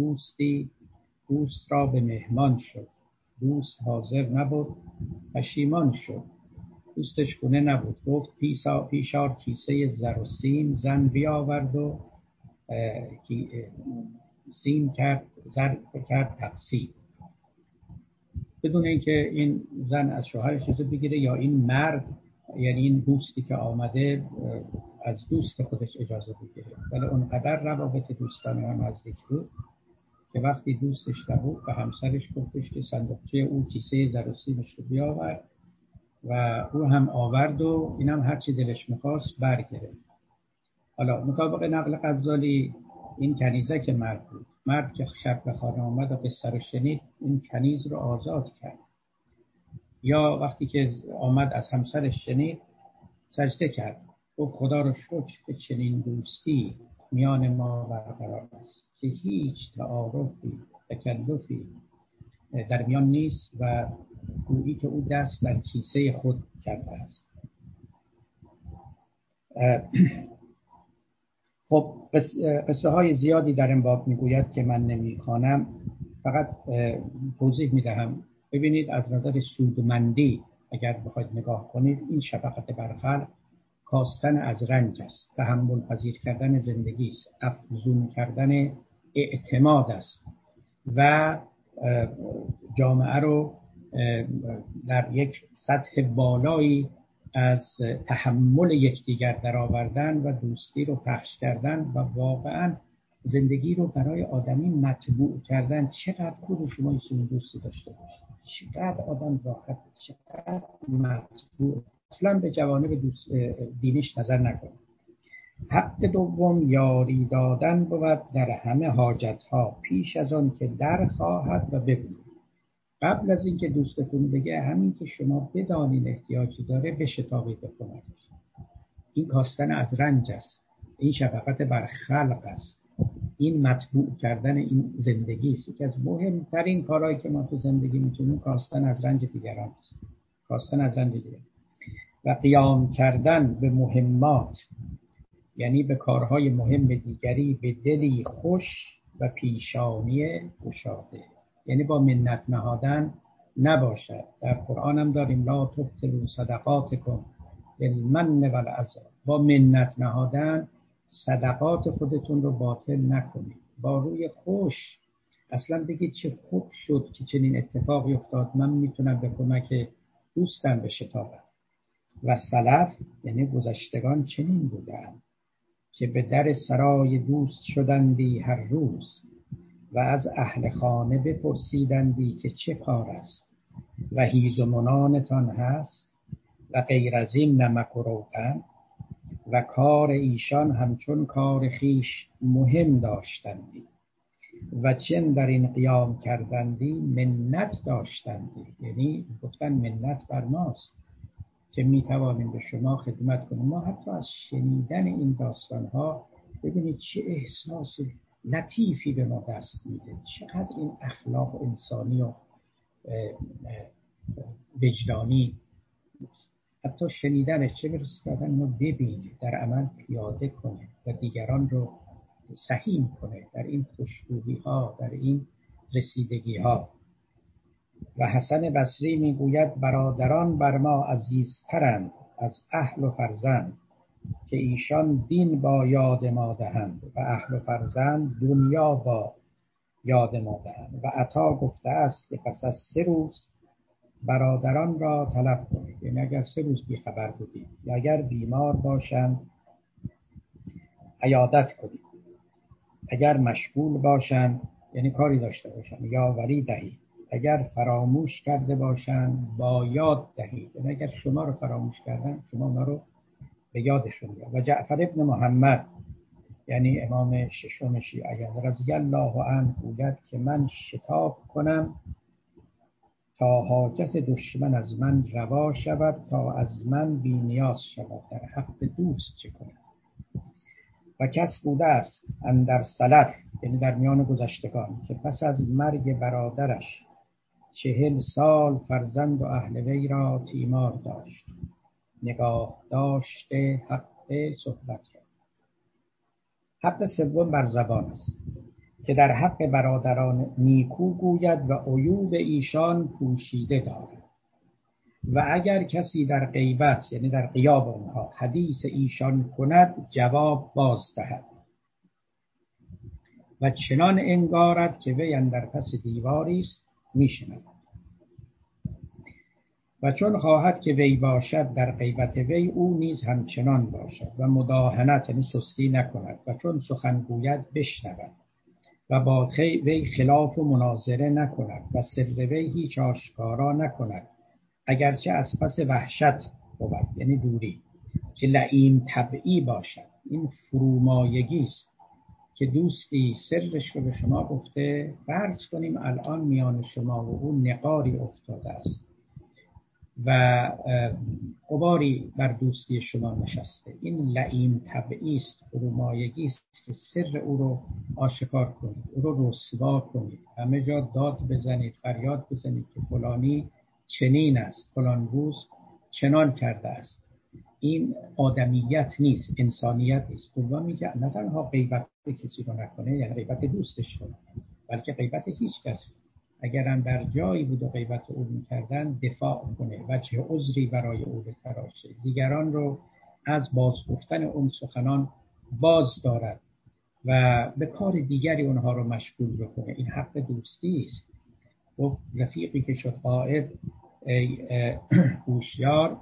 دوست را به مهمان شد، دوست حاضر نبود، پشیمان شد. دوستش خونه نبود، گفت پیشار کیسه زر و سیم. زن بیاورد و سین کرد، ضرب کرد تقسیم، بدون اینکه این زن از شوهرش اجازه بگیره یا این مرد، یعنی این دوستی که آمده، از دوست خودش اجازه بگیره. ولی اونقدر روابط دوستانه هم نزدیک بود که وقتی دوستش نبود به همسرش گفتش که صندوقچه او کیسه زر و سیمش رو بیاور و او هم آورد و این هم هرچی دلش میخواست برگرفت. حالا مطابق نقل غزالی این کنیزک مرد بود. مرد که شب به خانه آمد و قصه رو شنید، این کنیز رو آزاد کرد. یا وقتی که آمد از همسرش شنید، سجده کرد، گفت خدا رو شکر که چنین دوستی میان ما برقرار است که هیچ تعارفی، تکلفی در میان نیست و گویی که او دست در کیسه خود کرده است. خب قصه های زیادی در این باب میگوید که من نمیخوانم، فقط توضیح میدهم. ببینید از نظر سودمندی اگر بخواید نگاه کنید، این شفقت بر خلق کاستن از رنج است، تحمل پذیر کردن زندگی است، افزون کردن اعتماد است و جامعه رو در یک سطح بالایی از تحمل یکدیگر درآوردن و دوستی رو پخش کردن و واقعا زندگی رو برای آدمی مطبوع کردن. چقدر خوب شما این دوستی داشته باشید، چقدر آدم راحت، چقدر مطبوع. اصلا به جوانب دینیش نظر نکنید. حق دوم یاری دادن بود در همه حاجت ها، پیش از آن که در خواهد و ببینید. قبل از اینکه دوستتون بگه، همین که شما بدانید احتیاجی داره بشتابید به کمکش. این کاستن از رنج است، این شفقت بر خلق است، این مطبوع کردن این زندگی است. یکی از مهمترین کارهایی که ما تو زندگی میتونیم کاستن از رنج دیگران است، کاستن از رنج دیگران و قیام کردن به مهمات، یعنی به کارهای مهم دیگری به دلی خوش و پیشانی گشاده، یعنی با منت نهادن نباشد. در قرآن هم داریم لا تبطلوا صدقاتکم بالمن والعذی، با منت نهادن صدقات خودتون رو باطل نکنید، با روی خوش. اصلا بگید چه خوب شد که چنین اتفاقی افتاد، من میتونم به کمک دوستم بشتابم. و سلف یعنی گذشتگان چنین بودند که به در سرای دوست شدندی هر روز و از اهل خانه بپرسیدندی که چه کار است و هیز و منانتان هست و غیر از این نمک و روغن، و کار ایشان همچون کار خیش مهم داشتندی و چون در این قیام کردندی منت داشتندی، یعنی گفتن منت بر ماست که میتوانیم به شما خدمت کنیم. ما حتی از شنیدن این داستانها ببینید چه احساس لطیفی به ما دست میده، چقدر این اخلاق انسانی و وجدانی، حتی شنیدنش، چه برسه که آدم اینو ببینه، در عمل پیاده کنه و دیگران رو سهیم کنه در این خوشبویی ها، در این رسیدگی ها. و حسن بصری میگوید برادران بر ما عزیزترند از اهل و فرزند، که ایشان دین با یاد ما دهند و اهل و فرزند دنیا با یاد ما دهند. و عطا گفته است که پس از 3 روز برادران را طلب کنید، یعنی اگر 3 روز بیخبر بودید یا اگر بیمار باشند عیادت کنید، اگر مشغول باشند یعنی کاری داشته باشند یاوری دهید، اگر فراموش کرده باشند با یاد دهید، یعنی اگر شما رو فراموش کردن شما اونا رو به یادشون بیارید. و جعفر ابن محمد یعنی امام 6 شیعیان رضی الله عنه گوید که من شتاب کنم تا حاجت دشمن از من روا شود، تا از من بی نیاز شود، در حق دوست چه کنم. و کس بوده است اندر سلف، یعنی در میان گذشتگان، که پس از مرگ برادرش 40 سال فرزند و اهل وی را تیمار داشت، نگاه داشته حق صحبت را. حق سوم بر زبان است که در حق برادران نیکو گوید و عیوب ایشان پوشیده دارد. و اگر کسی در غیبت یعنی در غیاب آنها حدیث ایشان کند جواب باز دهد. و چنان انگارد که وی اندر پس دیواری است میشنود. و چون خواهد که وی باشد در غیبت وی، او نیز همچنان باشد و مداهنت یعنی سستی نکند و چون سخن گوید بشنود و با وی خلاف و مناظره نکند و سر وی هیچ آشکارا نکند، اگرچه از پس وحشت بود یعنی دوری، که لئیم طبعی باشد. این فرومایگی است که دوستی سرش رو به شما گفته، فرض کنیم الان میان شما و او نقاری افتاده است و غباری بر دوستی شما نشسته. این لئیم طبعی است، فرومایگی است که سر او رو آشکار کنید، او رو رسوا کنید، همه جا داد بزنید، فریاد بزنید که فلانی چنین است، فلان روز چنان کرده است. این آدمیت نیست، انسانیت نیست. دوم میگه نه تنها غیبت کسی رو نکنه، یعنی غیبت دوستش رو، بلکه غیبت هیچ کس. اگرم در جایی بود و غیبت او میکردن، دفاع کنه، وجه عذری برای او بتراشه، دیگران رو از باز گفتن اون سخنان باز دارد و به کار دیگری اونها رو مشغول بکنه. این حق دوستی است. و رفیقی که شد غائب، ای هوشیار،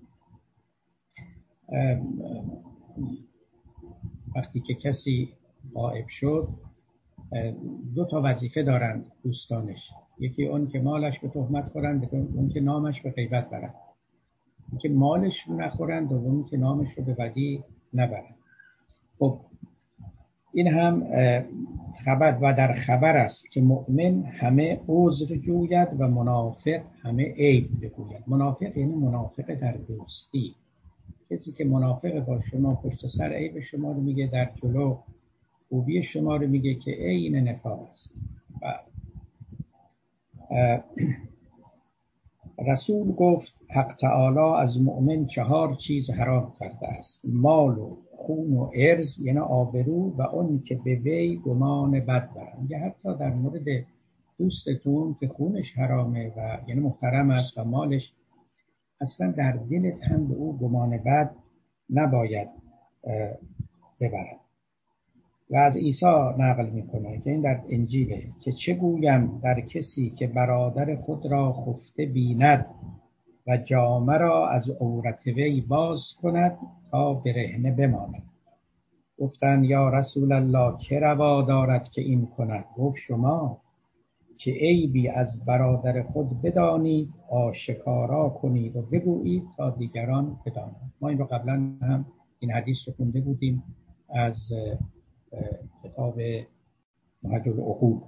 وقتی که کسی غائب شد دو تا وظیفه دارند دوستانش، یکی اون که مالش به تهمت خورند، اون که نامش به غیبت برند. که مالش رو نخورند، دومی که نامش رو به بدی نبرند. خب این هم خبر و در خبر است که مؤمن همه عذر جوید و منافق همه عیب بگوید. منافق یعنی منافق در دوستی، کسی که منافق با شما پشت سر عیب شما رو میگه، در جلو خوبی شما رو میگه، که عین نفاق است. رسول گفت حق تعالی از مؤمن 4 چیز حرام کرده است: مال و خون و عرض یعنی آبرو، و اون که به وی گمان بد برند. یا حتی در مورد دوستتون که خونش حرامه و یعنی محترم است و مالش، اصلا در دلت هم به او گمان بد نباید ببرد. و از عیسی نقل میکنه که این در انجیله که چه گویم در کسی که برادر خود را خفته بیند و جامه را از عورت وی باز کند تا برهنه بماند. گفتند یا رسول الله که روا دارد که این کند؟ گفت شما که عیبی از برادر خود بدانید آشکارا کنید و بگویید تا دیگران بدانند. ما این رو قبلا هم این حدیث رو خونده بودیم از کتاب نهج العقول.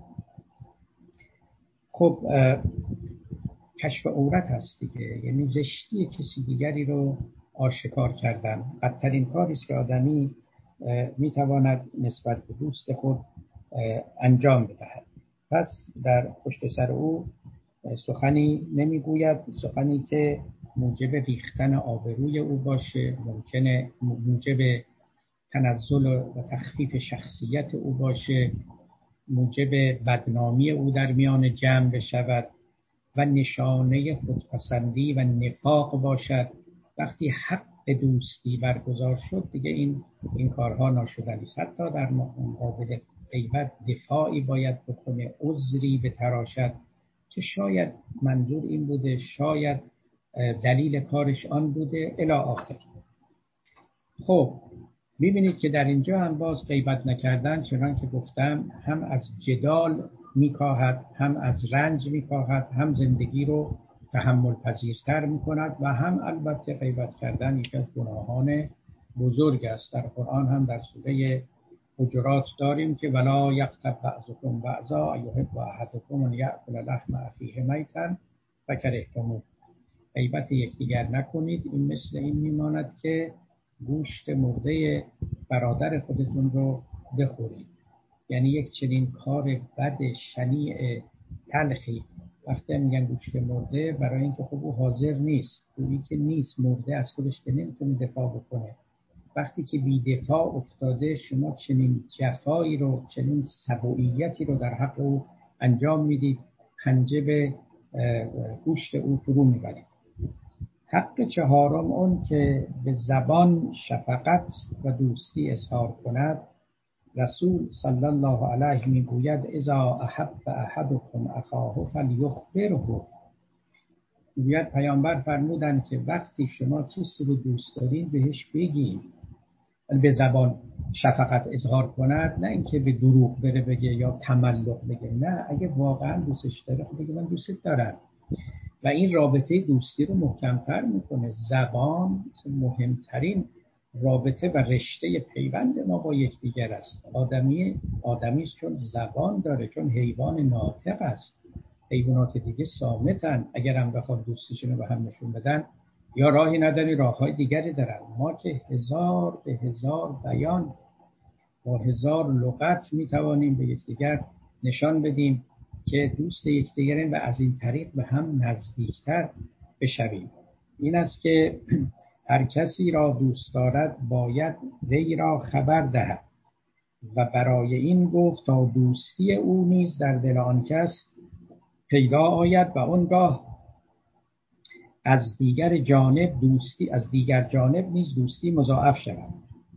خب کشف عورت هست دیگه، یعنی زشتی کسی دیگری رو آشکار کردن. بدترین کاری است که آدمی میتواند نسبت به دوست خود انجام بدهد. پس در پشت سر او سخنی نمیگوید، سخنی که موجب ریختن آبروی او باشه، ممکنه موجب تنزل و تخفیف شخصیت او باشه، موجب بدنامی او در میان جمع بشود و نشانه خودپسندی و نفاق باشد. وقتی حق دوستی برگزار شد دیگه این کارها ناشدنی است. حتی در مقابل غیبت دفاعی باید بکنه، عذری بتراشد که شاید منظور این بوده، شاید دلیل کارش آن بوده الی آخر. خب میبینید که در اینجا هم باز غیبت نکردن، چنان که گفتم، هم از جدال میکاهد، هم از رنج میکاهد، هم زندگی رو تحمل پذیرتر میکند و هم البته غیبت کردن یکی از گناهان بزرگ است. در قرآن هم در سوره حجرات داریم که ولا یغتب بعضکم بعضا ایحب احدکم ان یأکل لحم اخیه میتا فکرهتموه. غیبت یکدیگر نکنید، این مثل این میماند که گوشت مرده برادر خودتون رو بخورید. یعنی یک چنین کار بد شنیع تلخی. وقتی میگن گوشت مرده، برای اینکه خب او حاضر نیست، گویی که نیست، مرده از خودش که نمیتونه دفاع بکنه. وقتی که بی دفاع افتاده، شما چنین جفایی رو، چنین سبوعیتی رو در حق او انجام میدید، پنجه به گوشت او فرو میبرید. حق 4 اون که به زبان شفقت و دوستی اظهار کند رسول صلی الله علیه میگوید اذا احب احدکم اخاه فلیخبره. میگوید پیامبر فرمودند که وقتی شما کسی رو دوست دارین بهش بگین، به زبان شفقت اظهار کند، نه اینکه به دروغ بره بگه یا تملق بگه، نه، اگه واقعا دوستش داره خب بگه من دوستت دارم و این رابطه دوستی رو محکم‌تر میکنه. زبان مهمترین رابطه و رشته پیوند ما با یکدیگر است. آدمی است چون زبان داره، چون حیوان ناطق است. حیوانات دیگه صامتن، اگر هم بخواد دوستیشون رو به هم نشون بدن یا راهی نداری، راههای دیگری دارن. ما که هزار به هزار بیان با هزار لغت میتوانیم به یکدیگر نشان بدیم که دوست یکدیگریم و از این طریق به هم نزدیکتر بشویم. این است که هر کسی را دوست دارد باید وی را خبر دهد و برای این گفت تا دوستی او نیز در دل آن کس پیدا آید و آنگاه از دیگر جانب نیز دوستی مضاعف شود.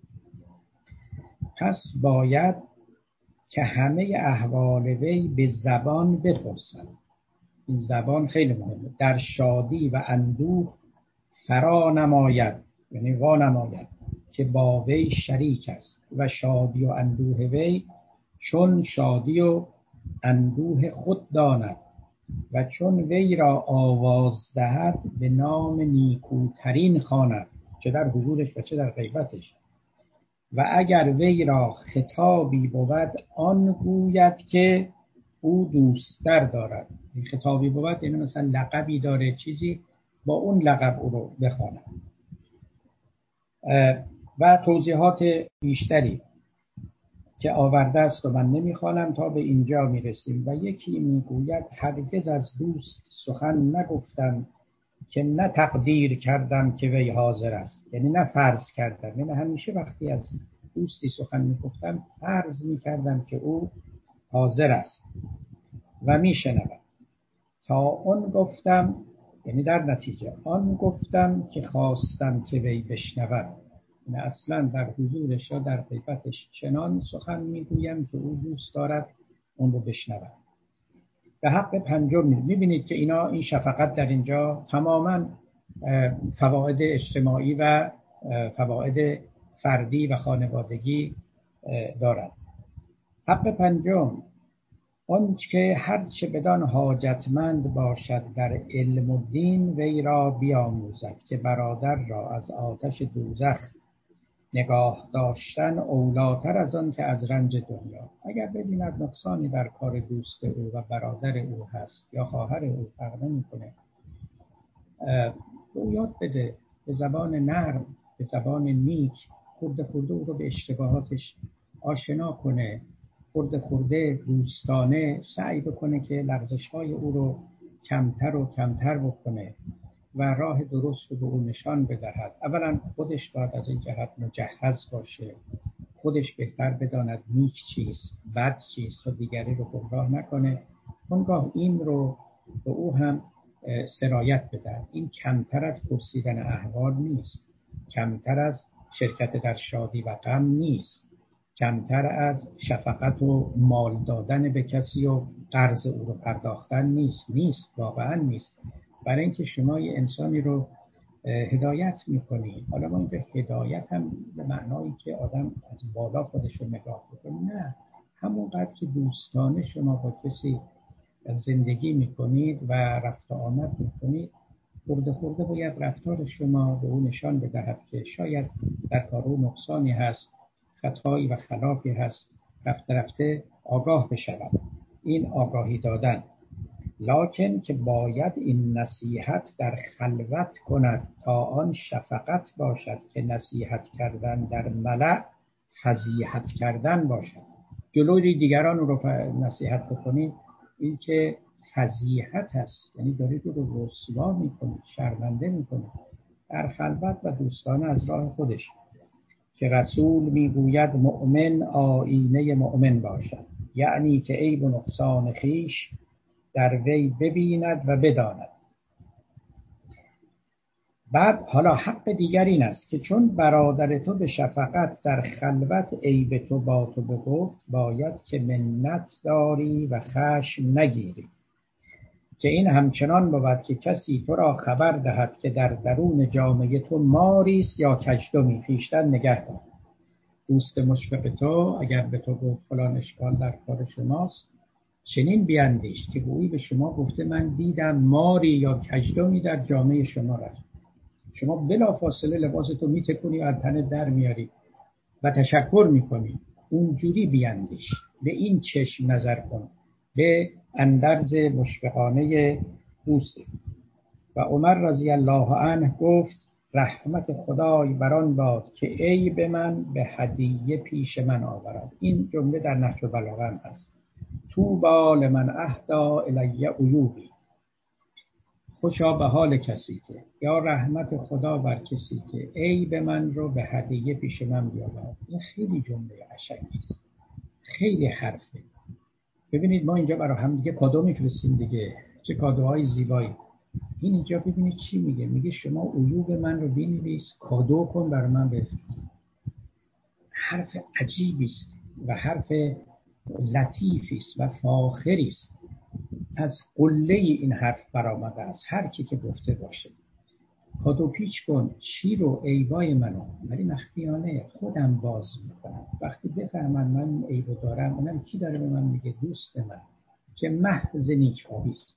پس باید که همه احوال وی به زبان بپرسد. این زبان خیلی مهمه. در شادی و اندوه فرا نماید، یعنی وا نماید که با وی شریک است و شادی و اندوه وی چون شادی و اندوه خود داند و چون وی را آواز دهد به نام نیکوترین خواند، چه در حضورش و چه در غیبتش. و اگر وی را خطابی بود آن گوید که او دوست‌تر دارد. این خطابی بود یعنی مثلا لقبی داره چیزی، با اون لقب او رو بخواند. و توضیحات بیشتری که آورده است و من نمیخوانم تا به اینجا میرسیم. و یکی میگوید هرگز از دوست سخن نگفتم که نه تقدیر کردم که وی حاضر است، یعنی نه فرض کردم، یعنی همیشه وقتی از دوستی سخن میگفتم فرض میکردم که او حاضر است و میشنود. تا اون گفتم، یعنی در نتیجه آن گفتم که خواستم که وی بشنود، یعنی اصلا در حضورش یا در غیبتش چنان سخن میگویم که او دوست دارد اون رو بشنود. به حق پنجم میبینید که این شفقت در اینجا تماما فواید اجتماعی و فواید فردی و خانوادگی دارد. حق پنجم اون که هرچه بدان حاجتمند باشد در علم و دین وی را بیاموزد که برادر را از آتش دوزخ نگاه داشتن اولاتر از آن که از رنج دنیا. اگر ببیند نقصانی در کار دوست او و برادر او هست یا خواهر او، فرق نمی‌کنه، او یاد بده، به زبان نرم، به زبان نیک، خورده خورده او رو به اشتباهاتش آشنا کنه، خورده خورده دوستانه سعی بکنه که لغزش‌های او رو کمتر و کمتر بکنه و راه درست رو به او نشان بدهد. اولا خودش باید از این جهت مجهز باشه، خودش بهتر بداند نیک چیست، بد چیست و دیگری رو گمراه نکنه. اونگاه این رو به او هم سرایت بدهد. این کمتر از پرسیدن احوال نیست، کمتر از شرکت در شادی و غم نیست، کمتر از شفقت و مال دادن به کسی و قرض او رو پرداختن نیست، واقعا نیست. برای اینکه شما یه انسانی رو هدایت میکنید. حالا ما اینجا هدایت هم به معنایی که آدم از بالا خودش رو نگاه بکنه، نه، همونقدر که دوستانه شما با کسی زندگی میکنید و رفت و آمد میکنید، خورده خورده باید رفتار شما به او نشان بدهد که شاید در کار او نقصانی هست، خطایی و خلافی هست، رفته رفته آگاه بشود. این آگاهی دادن. لکن که باید این نصیحت در خلوت کند تا آن شفقت باشد که نصیحت کردن در ملأ فضیحت کردن باشد. جلوی دیگران رو نصیحت بکنید، این که فضیحت است، یعنی دارید رو رسوا میکنید، شرمنده میکنید. در خلوت و دوستانه از راه خودش که رسول میگوید مؤمن آیینه مؤمن باشد، یعنی که عیب و نقصان خویش در وی ببیند و بداند بعد حالا حق دیگر این است که چون برادر تو به شفقت در خلوت عیب تو با تو بگفت، باید که منت داری و خشم نگیری، که این همچنان بود که کسی تو را خبر دهد که در درون جامعه تو ماریست یا کژدمی، خویشتن نگه دار. دوست مشفق تو اگر به تو گفت فلان اشکال در کار شماست، چنین بیندیش که گویی به شما گفته من دیدم ماری یا کژدمی در جامعه شما رفت. شما بلافاصله لباستو میتکنی و از تنت در میاری و تشکر میکنی. اونجوری بیندیش، به این چشم نظر کن، به اندرز مشفقانه دوست. و عمر رضی الله عنه گفت رحمت خدای بران باد که عیب من به هدیه پیش من آورد. این جمله در نهج البلاغه است. طوبی لمن اهدی الی عیوبی، خوشا به حال کسی که، یا رحمت خدا بر کسی که عیب من رو به هدیه پیش من بیاورد. این خیلی جمله قشنگی است، خیلی حرفه. ببینید ما اینجا برای هم دیگه کادو میفرستیم دیگه، چه کادوهای زیبایی. این اینجا ببینید چی میگه، میگه شما عیوب من رو بنویس، کادو کن برای من بفرست. حرف عجیبی است و حرف لطیفی است و فاخری است. از قله این حرف برآمده است. هر کی که گفته باشه کادو پیچ کن چی رو، عیبای منو، ولی مخفیانه خودم باز میکنم. وقتی بفهمن من این عیبو دارم، اونم کی داره به من میگه؟ دوست من که محض نیکخواهی است.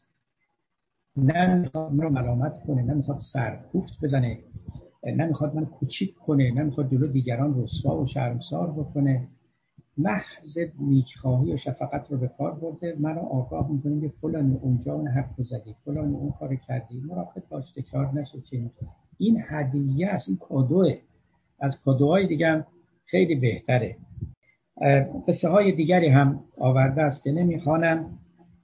نمیخواد من رو ملامت کنه، نمیخواد سرکوفت بزنه، نمیخواد من کوچیک کنه، نمیخواد جلو دیگران رسوا و شرمسار بکنه. محض نیکخواهی و شفقت رو به کار برده، من رو آگاه میکنه که فلانی اونجا اون حرف رو زدی، فلانی اون کار کردی، مراقب باش تکرار نشه. این هدیه است، این کادوه. از کادوهای دیگه هم خیلی بهتره. قصه های دیگری هم آورده است که نمیخوانم.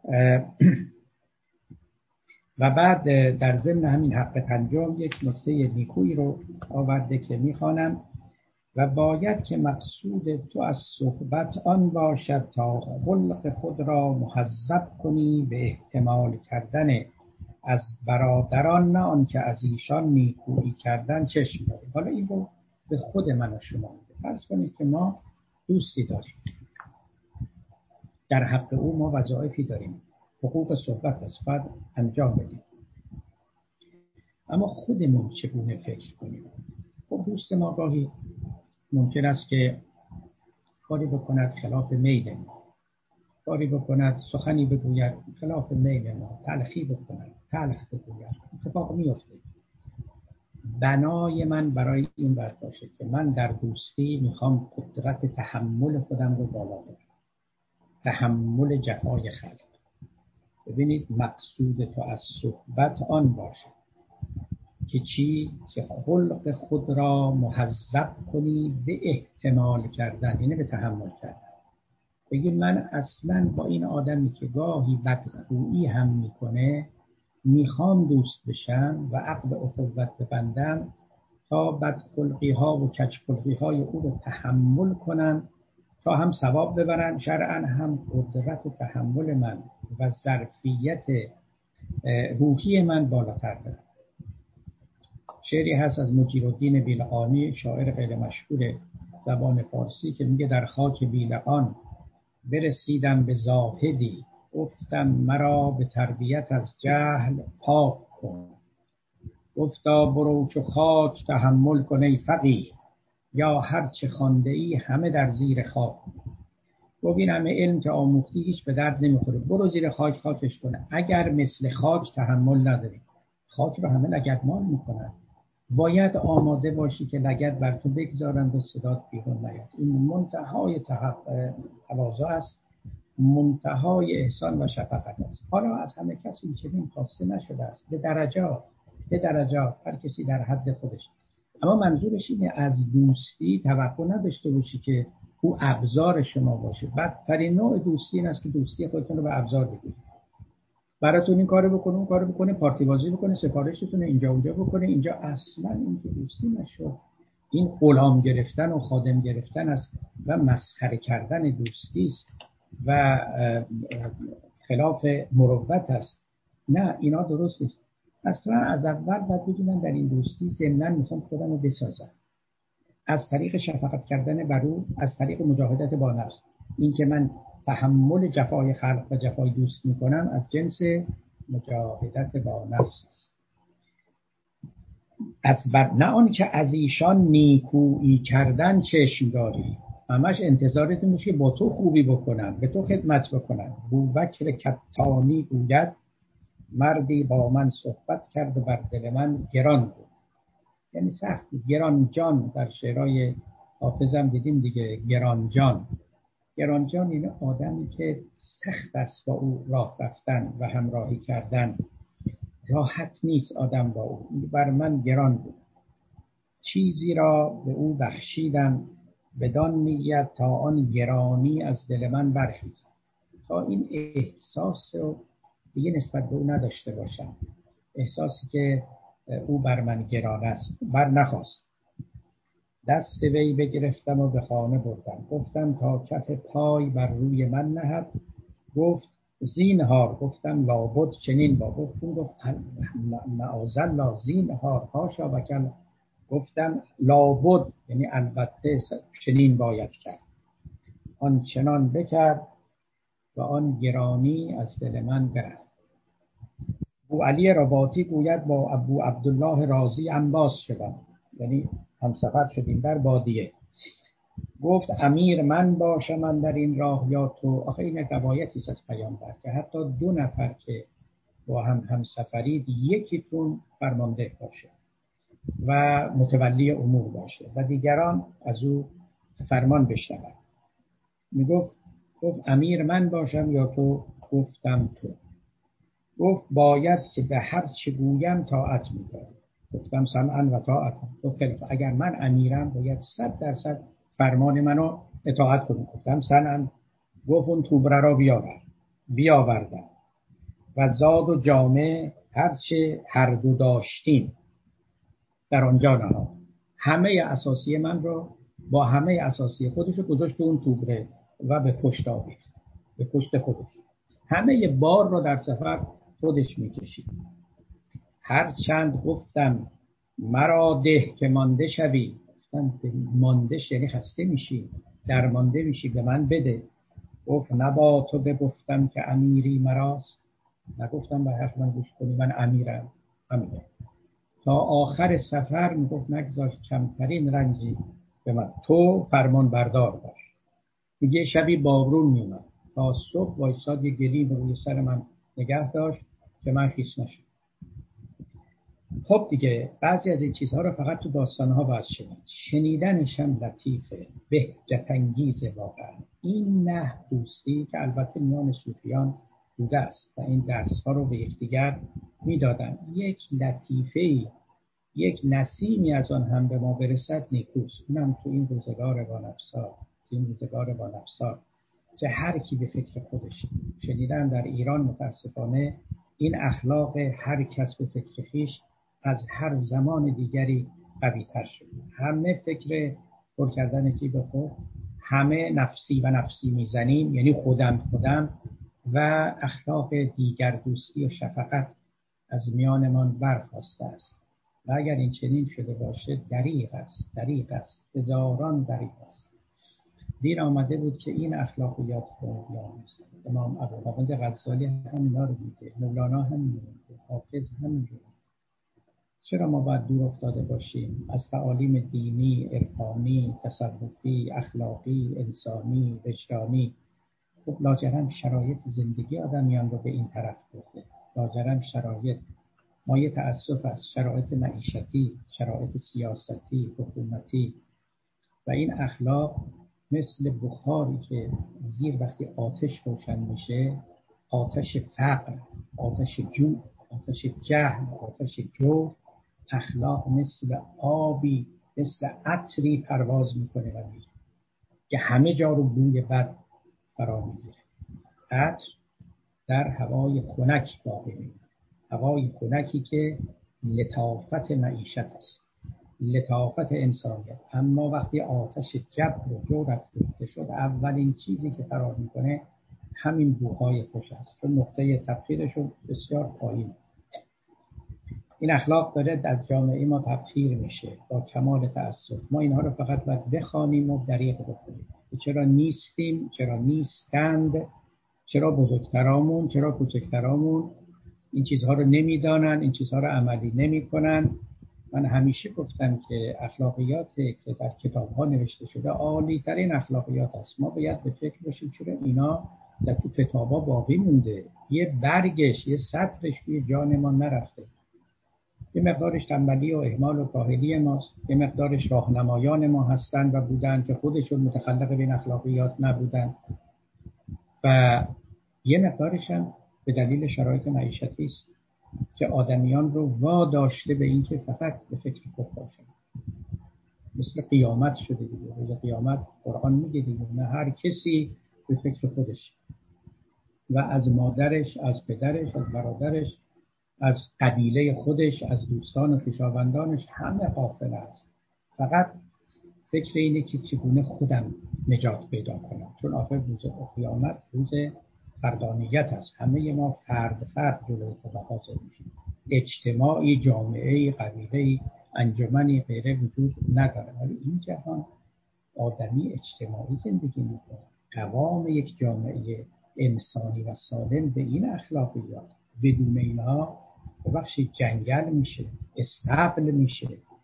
و بعد در ضمن همین حق پنجم یک نکته نیکویی رو آورده که میخوانم. و باید که مقصود تو از صحبت آن باشد تا خلق خود را مهذب کنی به احتمال کردن از برادران، نه آن که از ایشان نیکویی کردن چشم داری. حالا این رو به خود من و شما فرض کنید که ما دوستی داریم، در حق او ما وظایفی داریم، حقوق صحبت است، باید انجام بدیم. اما خودمون چگونه فکر کنیم؟ خب دوست ما گاهی ممکن است که کاری بکند خلاف میل ما، کاری بکند، سخنی بگوید خلاف میل ما، تلخی بکند، تلخ بگوید، اتفاق میفته. بنای من برای این باید باشه که من در دوستی میخوام قدرت تحمل خودم رو بالا ببرم، تحمل جفای خلق. ببینید مقصود تو از صحبت آن باشه که چی؟ که خلق خود را مهذب کنی به احتمال کردن، یعنی به تحمل کردن. بگی من اصلا با این آدمی که گاهی بدخویی هم میکنه میخوام دوست بشم و عقد اخوت ببندم تا بدخلقی ها و کجخلقی های او رو تحمل کنم، تا هم ثواب ببرم شرعاً، هم قدرت تحمل من و ظرفیت روحی من بالاتر بره. شعری هست از مجیرالدین بیلقانی، شاعر خیلی مشهور زبان فارسی، که میگه در خاک بیلقان برسیدم به زاهدی، گفتم مرا به تربیت از جهل پاک کن. گفتا برو چو خاک تحمل کن ای فقیه، یا هر چه خوانده ای همه در زیر خاک. گفت این همه علم که آموختی هیچ به درد نمیخوره، برو زیر خاک خاکش کنه. اگر مثل خاک تحمل نداری، خاک رو همه لگدمال میکنن، باید آماده باشی که لگد بر تو بگذارن و صدات بیرون نیاد. این منتهای تواضع است، منتهای احسان و شفقت است. حالا از همه کسی این چنین خواسته نشده است، به درجات هر کسی در حد خودش. اما منظورش اینه از دوستی توقع نداشته باشی که او ابزار شما باشه. بدترین نوع دوستی این است که دوستی خودتون رو به ابزار بگیرید، براتون این کارو بکنه اون کارو بکنه، پارتی بازی بکنه، سفارشتون اینجا اونجا بکنه. اینجا اصلا این که دوستی نشد. این غلام گرفتن و خادم گرفتن است و مسخره کردن دوستی است و خلاف مروت است. نه، اینا درست نیست. اصلا از اول باید بدونم در این دوستی ضمناً میخوام خودم رو بسازم، از طریق شفقت کردن بر او، از طریق مجاهدت با نفس. این که من تحمل جفای خلق و جفای دوست میکنم از جنس مجاهدت با نفس است. نه آن که از ایشان نیکویی کردن چشم داری، همش انتظارتون میشه با تو خوبی بکنم، به تو خدمت بکنم. بوبکر کتانی گوید مردی با من صحبت کرد و بر دل من گران بود. یعنی سخت گران جان، در شعرهای حافظم دیدیم دیگه، گران جان. گران جان این آدمی که سخت است با او راه رفتن و همراهی کردن، راحت نیست آدم با او. بر من گران بود. چیزی را به او بخشیدم بدان نیت تا آن گرانی از دل من برخیزد. تا این احساس رو دیگه نسبت به او نداشته باشم، احساسی که او بر من گران است، بر نخواست. دست وی بگرفتم و به خانه بردم، گفتم تا کف پای بر روی من نهد. گفت زینهار. گفتم لابد چنین با. گفت معاذالله زینهار هاشا وکل. گفتم لابد یعنی البته چنین باید کرد. آن چنان بکرد و آن گرانی از دل من برفت. ابو علی رباطی گوید با ابو عبدالله رازی انباز شدم، یعنی همسفر شدیم در بادیه. گفت امیر من باشم من در این راه یا تو؟ آخه این روایتی از پیامبر که حتی 2 نفر که با هم همسفرید یکیتون فرمانده باشه و متولی امور باشه و دیگران از او فرمان بشنوند. میگفت امیر من باشم یا تو؟ گفتم تو. گفت باید که به هر چه گویم طاعت می‌کنی. گفتم سمعا و طاعتا. گفت اگر من امیرم باید 100% فرمان منو اطاعت کنی. گفتم سمعا. گفت اون توبره را بیاوردم و زاد و جامه هرچه هر دو داشتیم در آنجا نهاد. همه اساسی من رو با همه اساسی خودش رو گذاشت تو اون توبره و به پشت آویخت، به پشت خودش. همه بار رو در سفر خودش میکشید. هر چند گفتم مرا ده که مانده شوی. گفتم مانده یعنی خسته میشی، درمانده میشی، به من بده. گفت نبا تو بگفتم که امیری مراست. نگفتم به حرف من گوش کنی، من امیرم. امیره. تا آخر سفر میگفت نگذاشت کمترین رنجی به من. تو فرمان بردار باش. میگه شبی بارون میومد، تا صبح وایساد یه گلیم روی سر من نگه داشت که من خیس نشد. خب دیگه بعضی از این چیزها رو فقط تو داستانها باید شنید. شنیدنش هم لطیفه، بهجت انگیزه واقعا. این نه دوستی که البته میان صوفیان بوده است و این درسها رو به یکدیگر میدادن. یک لطیفه‌ای، یک نسیمی از آن هم به ما برسد نیکوست. اونم تو این روزگار با نفسار که هر کی به فکر خودش. شنیدن در ایران متاسفانه این اخلاق هر کس به فکر خویش از هر زمان دیگری قوی تر شد. همه فکر پر کردن جیب خود، همه نفسی و نفسی میزنیم، یعنی خودم و اخلاق دیگر دوستی و شفقت از میانمان برخاسته است. و اگر این چنین شده باشه دریغ است، هزاران دریغ است. دیر آمده بود که این اخلاقیات رو بیاموزند. امام ابوالفضل غزالی همینا رو میگه، مولانا همین رو میگه، حافظ همین رو میگه. چرا ما باید دور افتاده باشیم از تعالیم دینی، عرفانی، تصوفی، اخلاقی، انسانی، وجدانی؟ خب لاجرم شرایط زندگی آدمیان رو به این طرف برده. لاجرم شرایط مایه تأسف است، شرایط معیشتی، شرایط سیاستی، حکومتی. و این اخلاق مثل بخاری که زیر وقتی آتش روشن میشه، آتش فقر، آتش جوع، آتش جهل، آتش جو، اخلاق مثل آبی، مثل عطری پرواز میکنه و میره که همه جا رو بوی بد فرا میگیره. عطر در هوای خنک واقع میشه، هوای خنکی که لطافت معیشت است، لطافت انسانیت. اما وقتی آتش جبر و جور افروخته شد، اولین چیزی که فرار میکنه همین بوهای خوش است، چون نقطه تبخیرش رو بسیار پایین. این اخلاق داره از جامعه ما تبخیر میشه با کمال تأسف. ما اینها رو فقط باید بخوانیم و دریغ بکنیم. چرا نیستیم، چرا نیستند، چرا بزرگترامون، چرا کوچکترامون این چیزها رو نمیدانن، این چیزها رو عملی نمیکنن. من همیشه گفتم که اخلاقیاتی که در کتاب‌ها نوشته شده عالی ترین اخلاقیات است. ما باید به فکر باشیم چرا اینا در تو کتاب‌ها باقی مونده، یه برگش، یه سطرش توی جان ما نرفته. یه مقدارش تنبلی و اهمال و کاهلی ماست، یه مقدارش راهنمایان ما هستن و بودن که خودشون متخلق به این اخلاقیات نبودن، و یه مقدارش هم به دلیل شرایط معیشتی است که آدمیان رو واداشته به این که فقط به فکر خود باشن. مثل قیامت شده دیگه. روز قیامت قرآن میگه دیگه نه هر کسی به فکر خودش و از مادرش، از پدرش، از برادرش، از قبیله خودش، از دوستان و خویشاوندانش همه غافل است. فقط فکر اینه که چگونه خودم نجات پیدا کنم، چون آخر روز قیامت روز فردانیت است. همه ما فرد فرد جلوی خدا حاضر میشیم. اجتماعی، جامعه، قبیله، انجمنی غیره وجود نداره. ولی این جهان آدمی اجتماعی زندگی میکنه. قوام یک جامعه انسانی و سالم به این اخلاقیات، بدون اینها ببخشید جنگل میشه، استبل میشه،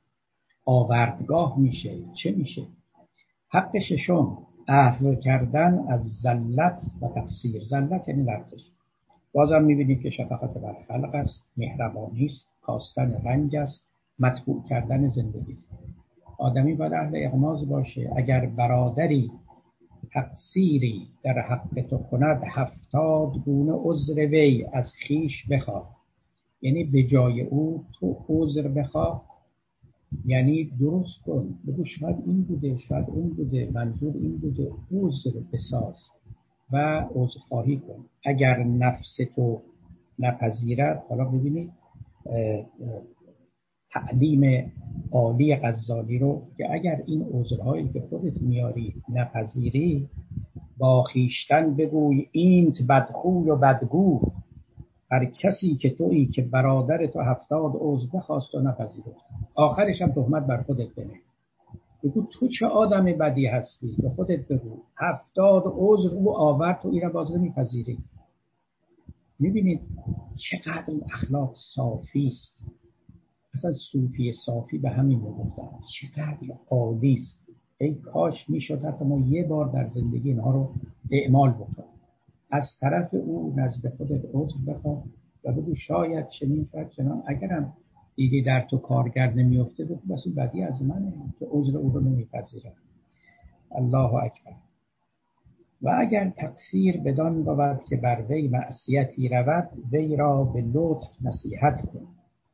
آوردگاه میشه. چه میشه؟ حق ششم، عفو کردن از زلت و تقصیر. زلت یعنی لرزش. بازم میبینید که شفقت بر خلق است، مهربانی است، کاستن رنج است، مطبوع کردن زندگی است. آدمی باید اهل اغماض باشه. اگر برادری تقصیری در حق تو کند، 70 گونه عذر وی از خویش بخواه. یعنی به جای او تو عذر بخواه، یعنی درست کن، بگو شاید این بوده، شاید اون بوده، منظور این بوده، عذر بساز و عذرخواهی کن. اگر نفس تو نپذیرد، حالا ببینید تعلیم عالی غزالی رو که اگر این عذرهایی که خودت میاری نپذیری، با خویشتن بگوی اینت بدخوی و بدگو. هر کسی که تویی که برادر تو 70 عذر بخواست و نپذیرفت، آخرش هم تهمت بر خودت بنه. بگو تو چه آدم بدی هستی، به خودت بگو. 70 عذر او آورد، تو این را باز نمیپذیری. میبینید چقدر اخلاق صافی است. اصلا صوفی صافی به همین میگفتن چقدر عالی است. ای کاش میشد حتی ما یه بار در زندگی اینها رو اعمال بکنیم. از طرف او نزد خودت عذر بخواه و بگو شاید چنین شاید چنان. اگرم دیدی در تو کارگر نمیفته، بگو بس این بدی از منه که عذر او رو نمیپذیرم. الله اکبر. و اگر تقصیر بدان بود که بر وی معصیتی رود، وی را به لطف نصیحت کن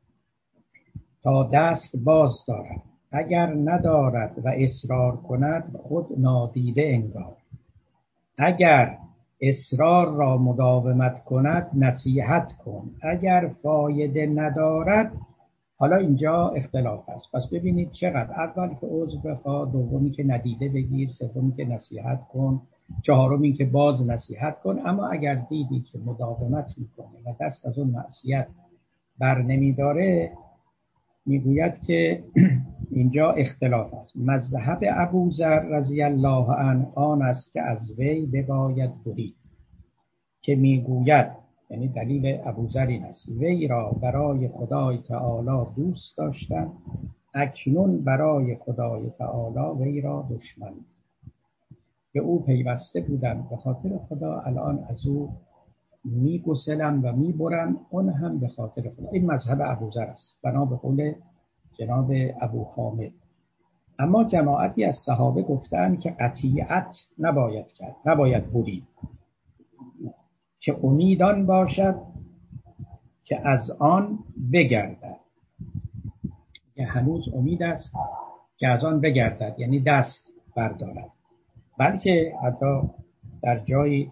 تا دست باز دارد. اگر ندارد و اصرار کند، خود نادیده انگار. اگر اصرار را مداومت کند، نصیحت کن. اگر فایده ندارد، حالا اینجا اختلاف است. پس ببینید چقدر، اول که عذر بخواه، دومی که ندیده بگیر، سومی که نصیحت کن، چهارمی که باز نصیحت کن. اما اگر دیدی که مداومت میکنه و دست از اون معصیت بر نمیداره، میگوید که اینجا اختلاف است. مذهب ابوذر رضی الله عنه آن است که از وی بباید برید، که میگوید، یعنی دلیل ابوذر این است، وی را برای خدای تعالی دوست داشتم، اکنون برای خدای تعالی وی را دشمن. به او پیوسته بودم به خاطر خدا، الان از او میگسلم و میبرم، اون هم به خاطر خدا. این مذهب ابوذر است بنا به قول جناب ابو حامد. اما جماعتی از صحابه گفتند که قطیعت نباید کرد، نباید برید، که امید آن باشد که از آن بگردد. که هنوز امید است که از آن بگردد، یعنی دست بردارد. بلکه حتی در جای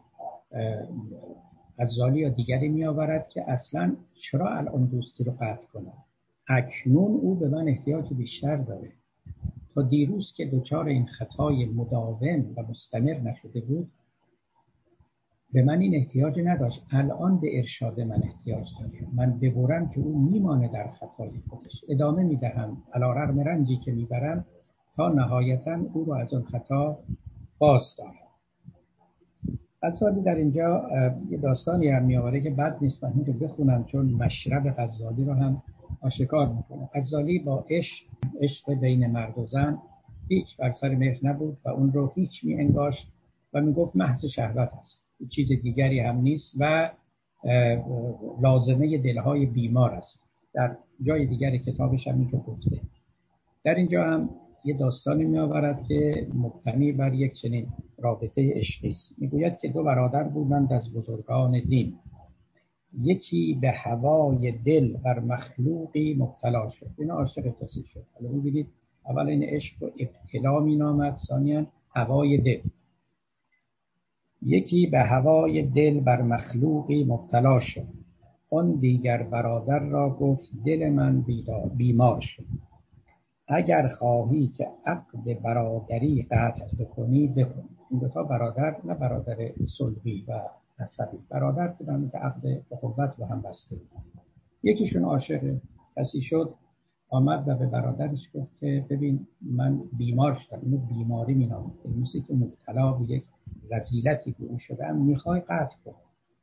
غزالی یا دیگری می آورد که اصلا چرا الان دوستی رو قطع کنم، اکنون او به من احتیاج بیشتر داره. تا دیروز که دچار این خطای مداوم و مستمر نشده بود، به من این احتیاج نداشت، الان به ارشاد من احتیاج داره. من ببرم که او میمانه در خطای خودش، ادامه میدهم علی رغم رنجی که میبرم تا نهایتا او رو از اون خطا باز دارم. غزالی در اینجا یه داستانی هم میآوره که بد نیست من این رو بخونم، چون مشرب غزالی رو هم آشکار میکنه. غزالی با عشق بین مرد و زن هیچ بر سر مهر نبود و اون رو هیچ می انگاشت و می گفت محض شهوت است، چیز دیگری هم نیست و لازمه دلهای بیمار است. در جای دیگر کتابش هم اینجا گفته. در اینجا هم یه داستانی می آورد که مبتنی بر یک چنین رابطه عشقی است. میگوید که دو برادر بودند از بزرگان دین، یکی به هوای دل بر مخلوقی مبتلا شد. این عاشق کسی شد. حالا ببینید، اول این عشق رو ابتلا می نامد، ثانیاً هوای دل. یکی به هوای دل بر مخلوقی مبتلا شد، آن دیگر برادر را گفت دل من بیمار شد، اگر خواهی که عقد برادری قطع بکنی بکن. این دو تا برادر، نه برادر صلبی و عصبی، برادر بودن که عقد اخوت با هم بسته بود. یکیشون عاشق کسی شد، آمد و به برادرش گفت که ببین من بیمار شدم، اینو بیماری مینامد، مثل که مبتلا به یک رذیلتی که اون شدم، میخوای قطع کن.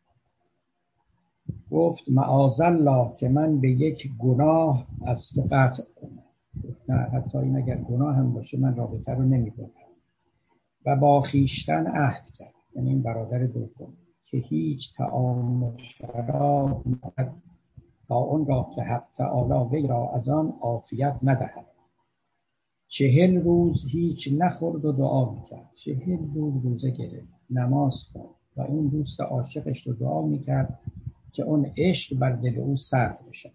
گفت معاذالله که من به یک گناه از تو قطع کنم. نه، حتی این اگر گناه هم باشه من رابطه رو نمی‌کنم. و با خویشتن عهد کرد، یعنی این برادر دوم، که هیچ طعام و شراب نخورد تا اون را که حق تعالی وی را از آن عافیت ندهد. 40 روز هیچ نخورد و دعا میکرد. 40 روز روزه گرفت، نماز خوند و اون دوست عاشقش رو دعا میکرد که اون عشق بر دل او سرد بشه.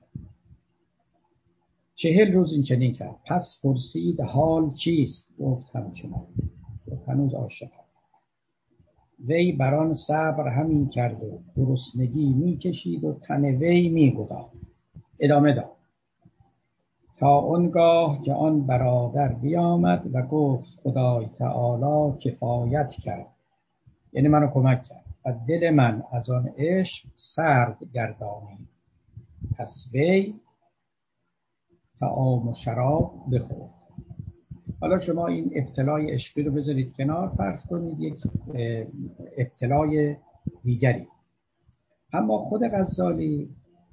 40 روز این چنین کرد. پس پرسید حال چیست؟ گفت همچنان. گفت هنوز عاشق. وی بران صبر همین کرد و گرسنگی میکشید و تن وی میگداخت. ادامه داد تا اونگاه که آن برادر بیامد و گفت خدای تعالی کفایت کرد، یعنی منو کمک کرد و دل من از آن عشق سرد گردانید. پس وی طعام و شراب بخورد. حالا شما این ابتلای عشقی رو بذارید کنار، فرض کنید یک ابتلای دیگری. اما خود غزالی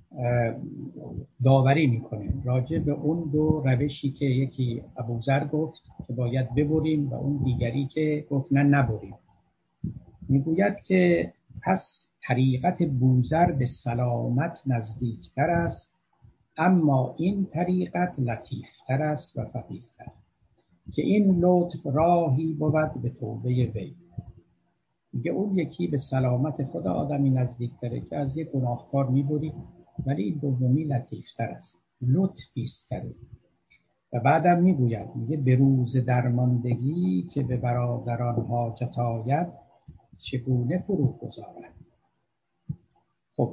داوری میکنه راجع به اون دو روشی که یکی ابوذر گفت که باید ببریم و اون دیگری که گفت نه نبریم. میگوید که پس طریقت بوذر به سلامت نزدیکتر است، اما این طریقت لطیفتر است و فقیرتر، که این لطف راهی بود به توبه وی. میگه اون یکی به سلامت خود آدمی نزدیکتره که از یک گناهکار میبری، ولی این دومی لطیفتر است، لطفی استره. و بعدم میگه به روز درماندگی که به برادران حاجت آید چگونه فرو گذارد. خب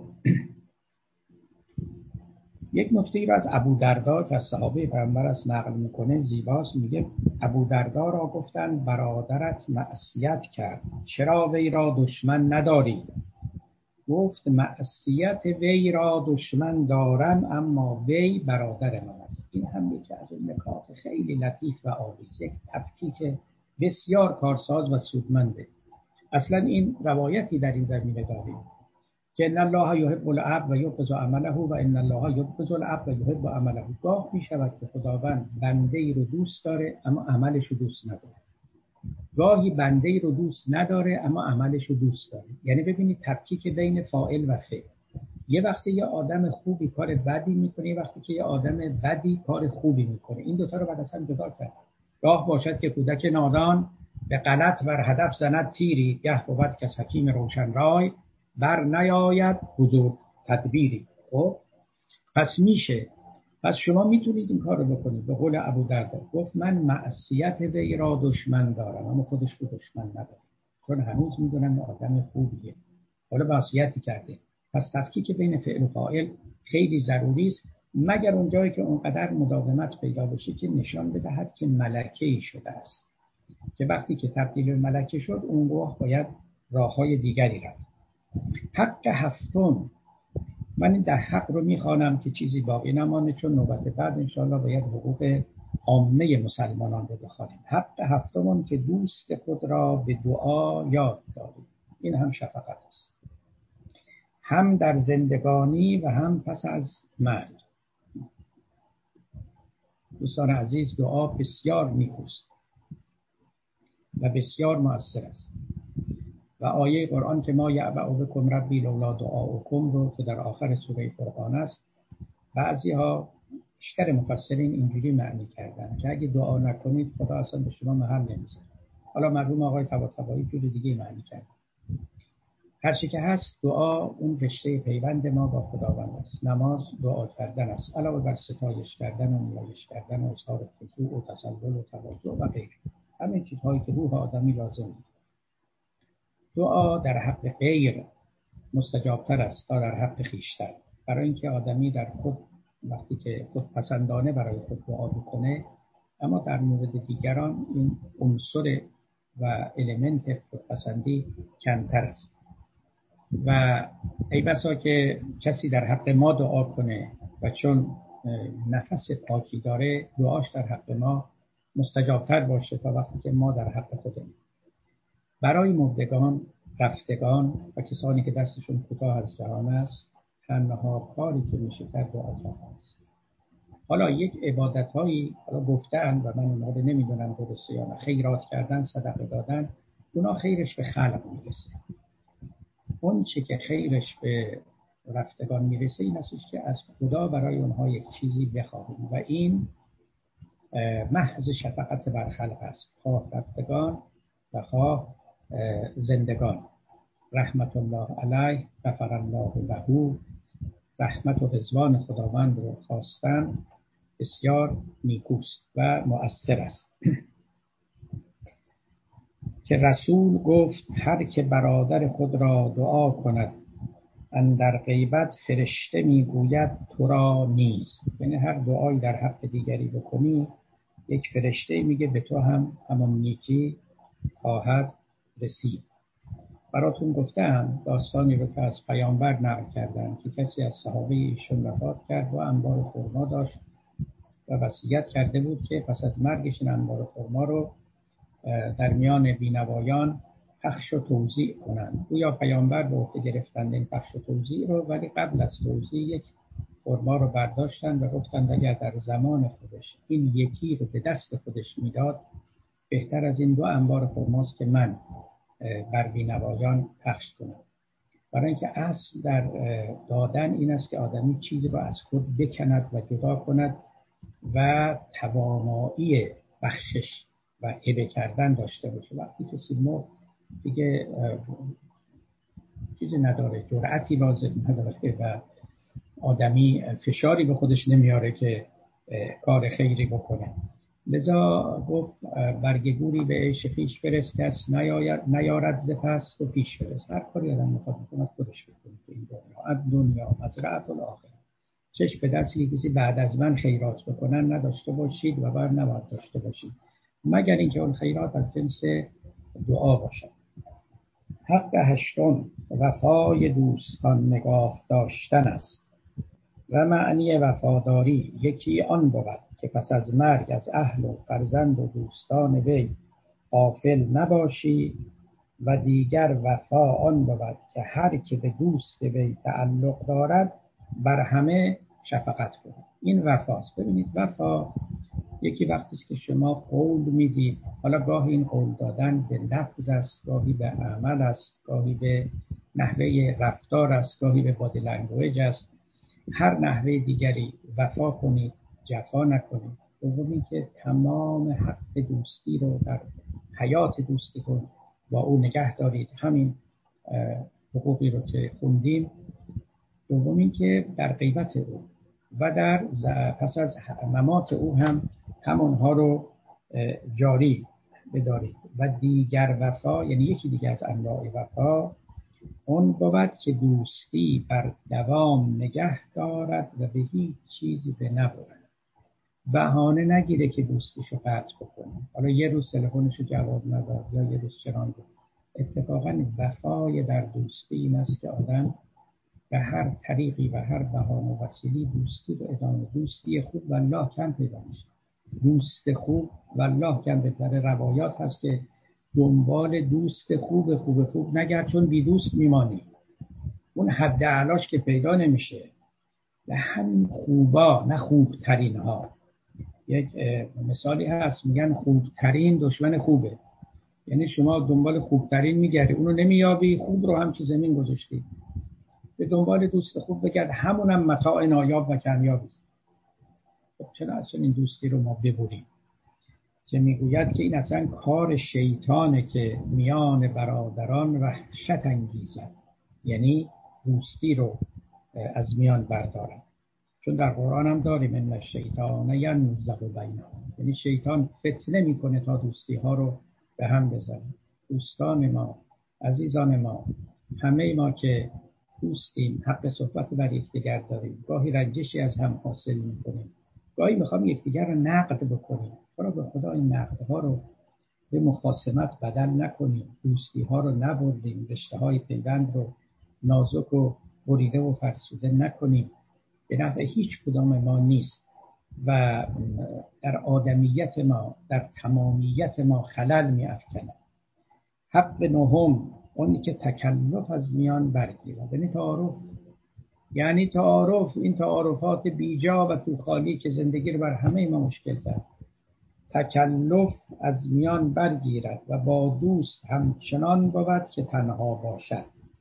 یک نکته را از ابودردا که از صحابه پیامبر است نقل میکنه زیباست. میگه ابودردا را گفتند برادرت معصیت کرد، چرا وی را دشمن نداری؟ گفت معصیت وی را دشمن دارم، اما وی برادر من است. این هم یکی از اون نکات خیلی لطیف و عالی، یک تفکیک بسیار کارساز و سودمنده. اصلا این روایتی در این زمینه داریم که ان الله یحب العبد و یبغض عمله و ان الله یبغض العبد و یحب عمله. گاه می شود که خداوند بنده ای رو دوست داره اما عملش رو دوست نداره، گاهی بنده ای رو دوست نداره اما عملش رو دوست داره. یعنی ببینید تفکیک بین فاعل و فعل. یه وقتی یه آدم خوبی کار بدی میکنه، یه وقتی که یه آدم بدی کار خوبی میکنه. این دوتا رو بعد از هم جدا کرد. گاه باشد که کودک نادان به غلط بر هدف زند تیری، گه بود که حکیم روشن رای بر نیاید حضور تدبیری. خب پس میشه، پس شما میتونید این کار رو بکنید. به قول ابودردا گفت من معصیت وی را دشمن دارم اما خودش رو دشمن ندارم، چون هنوز میدونم آدم خوبیه، حالا معصیتی کرده. پس تفکیک بین فعل و فاعل خیلی ضروری است، مگر اون جایی که اونقدر مداومت پیدا بشه که نشان بدهد که ملکه‌ای شده است، که وقتی که تبدیل به ملکه شد اون گاه باید راههای دیگری رفت. حق هفتم، من این 10 حق رو میخوانم که چیزی باقی نمانه، چون نوبت بعد انشاءالله باید حقوق عامه مسلمانان رو بخوانیم. حق هفتم که دوست خود را به دعا یاد دارید. این هم شفقت است، هم در زندگانی و هم پس از مرگ. دوستان عزیز، دعا بسیار نیکوست و بسیار مؤثر است و آیه قرآن که ما یعبأ بکم ربی لولا دعاؤکم رو که در آخر سوره فرقان است، بعضی ها بیشتر مفسرین اینجوری معنی کردن که اگه دعا نکنید خدا اصلا به شما محل نمیذاره. حالا مرحوم آقای طباطبایی جور دیگه معنی کرد. هر چی که هست، دعا اون رشته پیوند ما با خداوند است. نماز دعا کردن است، علاوه بر ستایش کردن و نیایش کردن و اظهار خضوع و تسلل و تواضع و غیره، همین چیزهایی که روح آدمی لازم داره. دعا در حق غیر مستجابتر است تا در حق خویشتن، برای اینکه آدمی در خود وقتی که خودپسندانه برای خود دعا میکنه، اما در مورد دیگران این عنصر و المنت خودپسندی کمتر است. و ای بسا که کسی در حق ما دعا کنه و چون نفس پاکی داره، دعاش در حق ما مستجابتر باشه تا وقتی که ما در حق خودمون. برای مردگان، رفتگان و کسانی که دستشون کوتاه از جهان است، تنها کاری که میشه کرد دعا کردن است. حالا یک عبادت هایی حالا گفتن و من اونها رو نمیدونم درسته یا نه، خیرات کردن، صدقه دادن، اونا خیرش به خلق میرسه. اون چی که خیرش به رفتگان میرسه این است که از خدا برای اونها یک چیزی بخواهیم و این محض شفقت بر خلق است، خواه رفتگان و خواه زندگان. رحمت الله علیه، غفر الله له، رحمت و رضوان خداوند رو خواستن بسیار نیکوست و مؤثر است. که رسول گفت هر که برادر خود را دعا کند اندر غیبت فرشته میگوید تو را نیست. یعنی هر دعایی در حق دیگری بکنی، یک فرشته میگه به تو هم همون نیکی خواهد رسید. براتون گفتم داستانی رو که از پیامبر نقل کردن که کسی از صحابه ایشون وفات کرد و انبار خرما داشت و وصیت کرده بود که پس از مرگش این انبار خرما رو در میان بینوایان پخش و توزیع کنند. گویا پیامبر به عهده گرفتند این پخش و توزیع رو، ولی قبل از توزیع یک خرما رو برداشتن و گفتند اگر در زمان خودش این یکی رو به دست خودش میداد، بهتر از این 2 انبار خرماست که من بر بینوایان پخش کنم. برای اینکه اصل در دادن این است که آدمی چیزی رو از خود بکند و جدا کند و توانایی بخشش و هبه کردن داشته باشه. وقتی کسی مرد دیگه چیزی نداره، جرأتی لازم نداره و آدمی فشاری به خودش نمیاره که کار خیری بکنه. لذا گفت برگ گوری به عیش خویش برس، کس نیارد ز پس و پیش برس. هر کاری آدم میخواد بکنه خودش بکنه تو این دنیا مزرعة الاخره. چشم به دستی کسی بعد از من خیرات بکنن نداشته باشید و بر نباید داشته باشید، مگر اینکه اون خیرات از جنس دعا باشد. حق هشتم وفای دوستان نگاه داشتن است و معنی وفاداری یکی آن بود که پس از مرگ از اهل و فرزند و دوستان وی غافل نباشی و دیگر وفا آن بود که هر که به دوست وی تعلق دارد بر همه شفقت کند. این وفاست. ببینید وفا یکی وقتی است که شما قول میدید، حالا گاهی این قول دادن به لفظ است، گاهی به عمل است، گاهی به نحوه رفتار است، گاهی به بادی لنگویج است. هر نحوه دیگری وفا کنید، جفا نکنید. دوم این که تمام حق دوستی رو در حیات دوستتون با او نگه دارید، همین حقوقی رو که خوندیم. دوم این که در غیبت او و در پس از ممات او هم همونها رو جاری بدارید. و دیگر وفا یعنی یکی دیگه از انواع وفا اون بود که دوستی بر دوام نگه دارد و به هیچ چیزی به نبرد. بهانه نگیره که دوستیشو قطع بکنه. حالا یه روز تلفنشو جواب نداد یا یه روز چرا اتفاقا وفای در دوستی این است که آدم به هر طریقی و هر بهانه و وسیلی دوستی رو ادامه. دوستی خوب والله کم پیدا میشه. دوست خوب والله کم پیدا. روایات هست که دنبال دوست خوب نگرد چون بی دوست میمانی. اون حد اعلاش که پیدا نمیشه. به همین خوبا نه خوبترین ها. یک مثالی هست میگن خوبترین دشمن خوبه. یعنی شما دنبال خوبترین میگردی اونو نمیابی، خوب رو هم که زمین گذاشتی. به دنبال دوست خوب بگرد، همونم متاع نایاب و کمیابی است. خب چرا اصلا این دوستی رو ما ببریم؟ که میگوید که این اصلا کار شیطانه که میان برادران وحشت انگیزد، یعنی دوستی رو از میان بردارن. چون در قرآن هم داریم ان الشیطان ینزغ بینهم، یعنی شیطان فتنه میکنه تا دوستی ها رو به هم بزنه. دوستان ما، عزیزان ما، همه ما که دوستیم، حق صحبت بر یکدیگر داریم، گاهی رنجشی از هم حاصل میکنیم، گاهی میخوام یکدیگر رو نقد بکنیم. برای به خدا این نقدها رو به مخاصمت بدل نکنیم، دوستی ها رو نبردیم، رشته های پیوند رو نازک و بریده و فرسوده نکنیم. به نفع هیچ کدام ما نیست و در آدمیت ما، در تمامیت ما خلل می افکنه. حق نهم اونی که تکلف از میان برگیرد، یعنی تعارف، این تعارفات بیجا و توخالی که زندگی رو بر همه ما مشکل کرد. تکلف از میان برگیرد و با دوست همچنان بود که تنها باشد.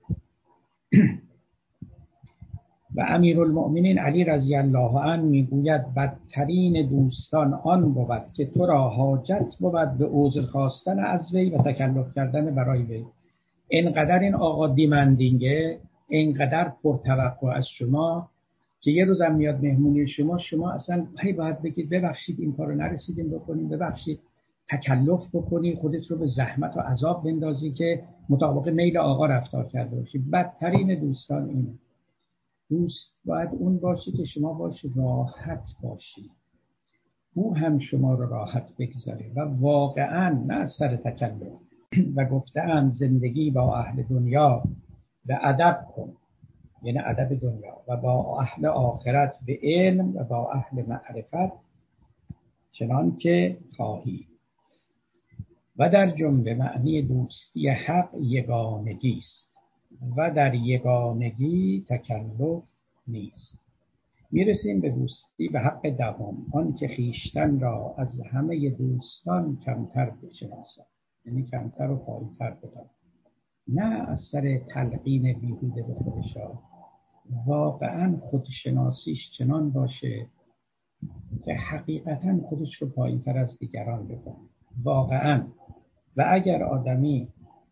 و امیرالمؤمنین علی رضی الله عنه میگوید بدترین دوستان آن بود که تو را حاجت بود به عذر خواستن از وی و تکلف کردن برای وی. اینقدر این آقا دیمندینگه، اینقدر پرتوقع از شما که یه روزم میاد مهمونی شما اصلا باید بگید ببخشید این کارو نرسیدیم بکنیم، ببخشید، تکلف بکنی، خودت رو به زحمت و عذاب بندازی که مطابق میل آقا رفتار کرده باشی. بدترین دوستان اینه. دوست باید اون باشی که شما باش راحت باشی، او هم شما رو راحت بگذاره و واقعا نه از سر تکلف. و گفته‌اند زندگی با اهل دنیا به ادب کن، یعنی ادب دنیا، و با اهل آخرت به علم و با اهل معرفت چنان که خواهی. و در جمله معنی دوستی حق یگانگی است و در یگانگی تکلف نیست. میرسیم به دوستی به حق دهم، آن که خیشتن را از همه دوستان کمتر بشناسد، یعنی کمتر و پایین‌تر بدان، نه از سر تلقین بیهوده به خودشا. واقعا خودشناسیش چنان باشه که حقیقتا خودش رو پایین‌تر از دیگران بدان واقعا. و اگر آدمی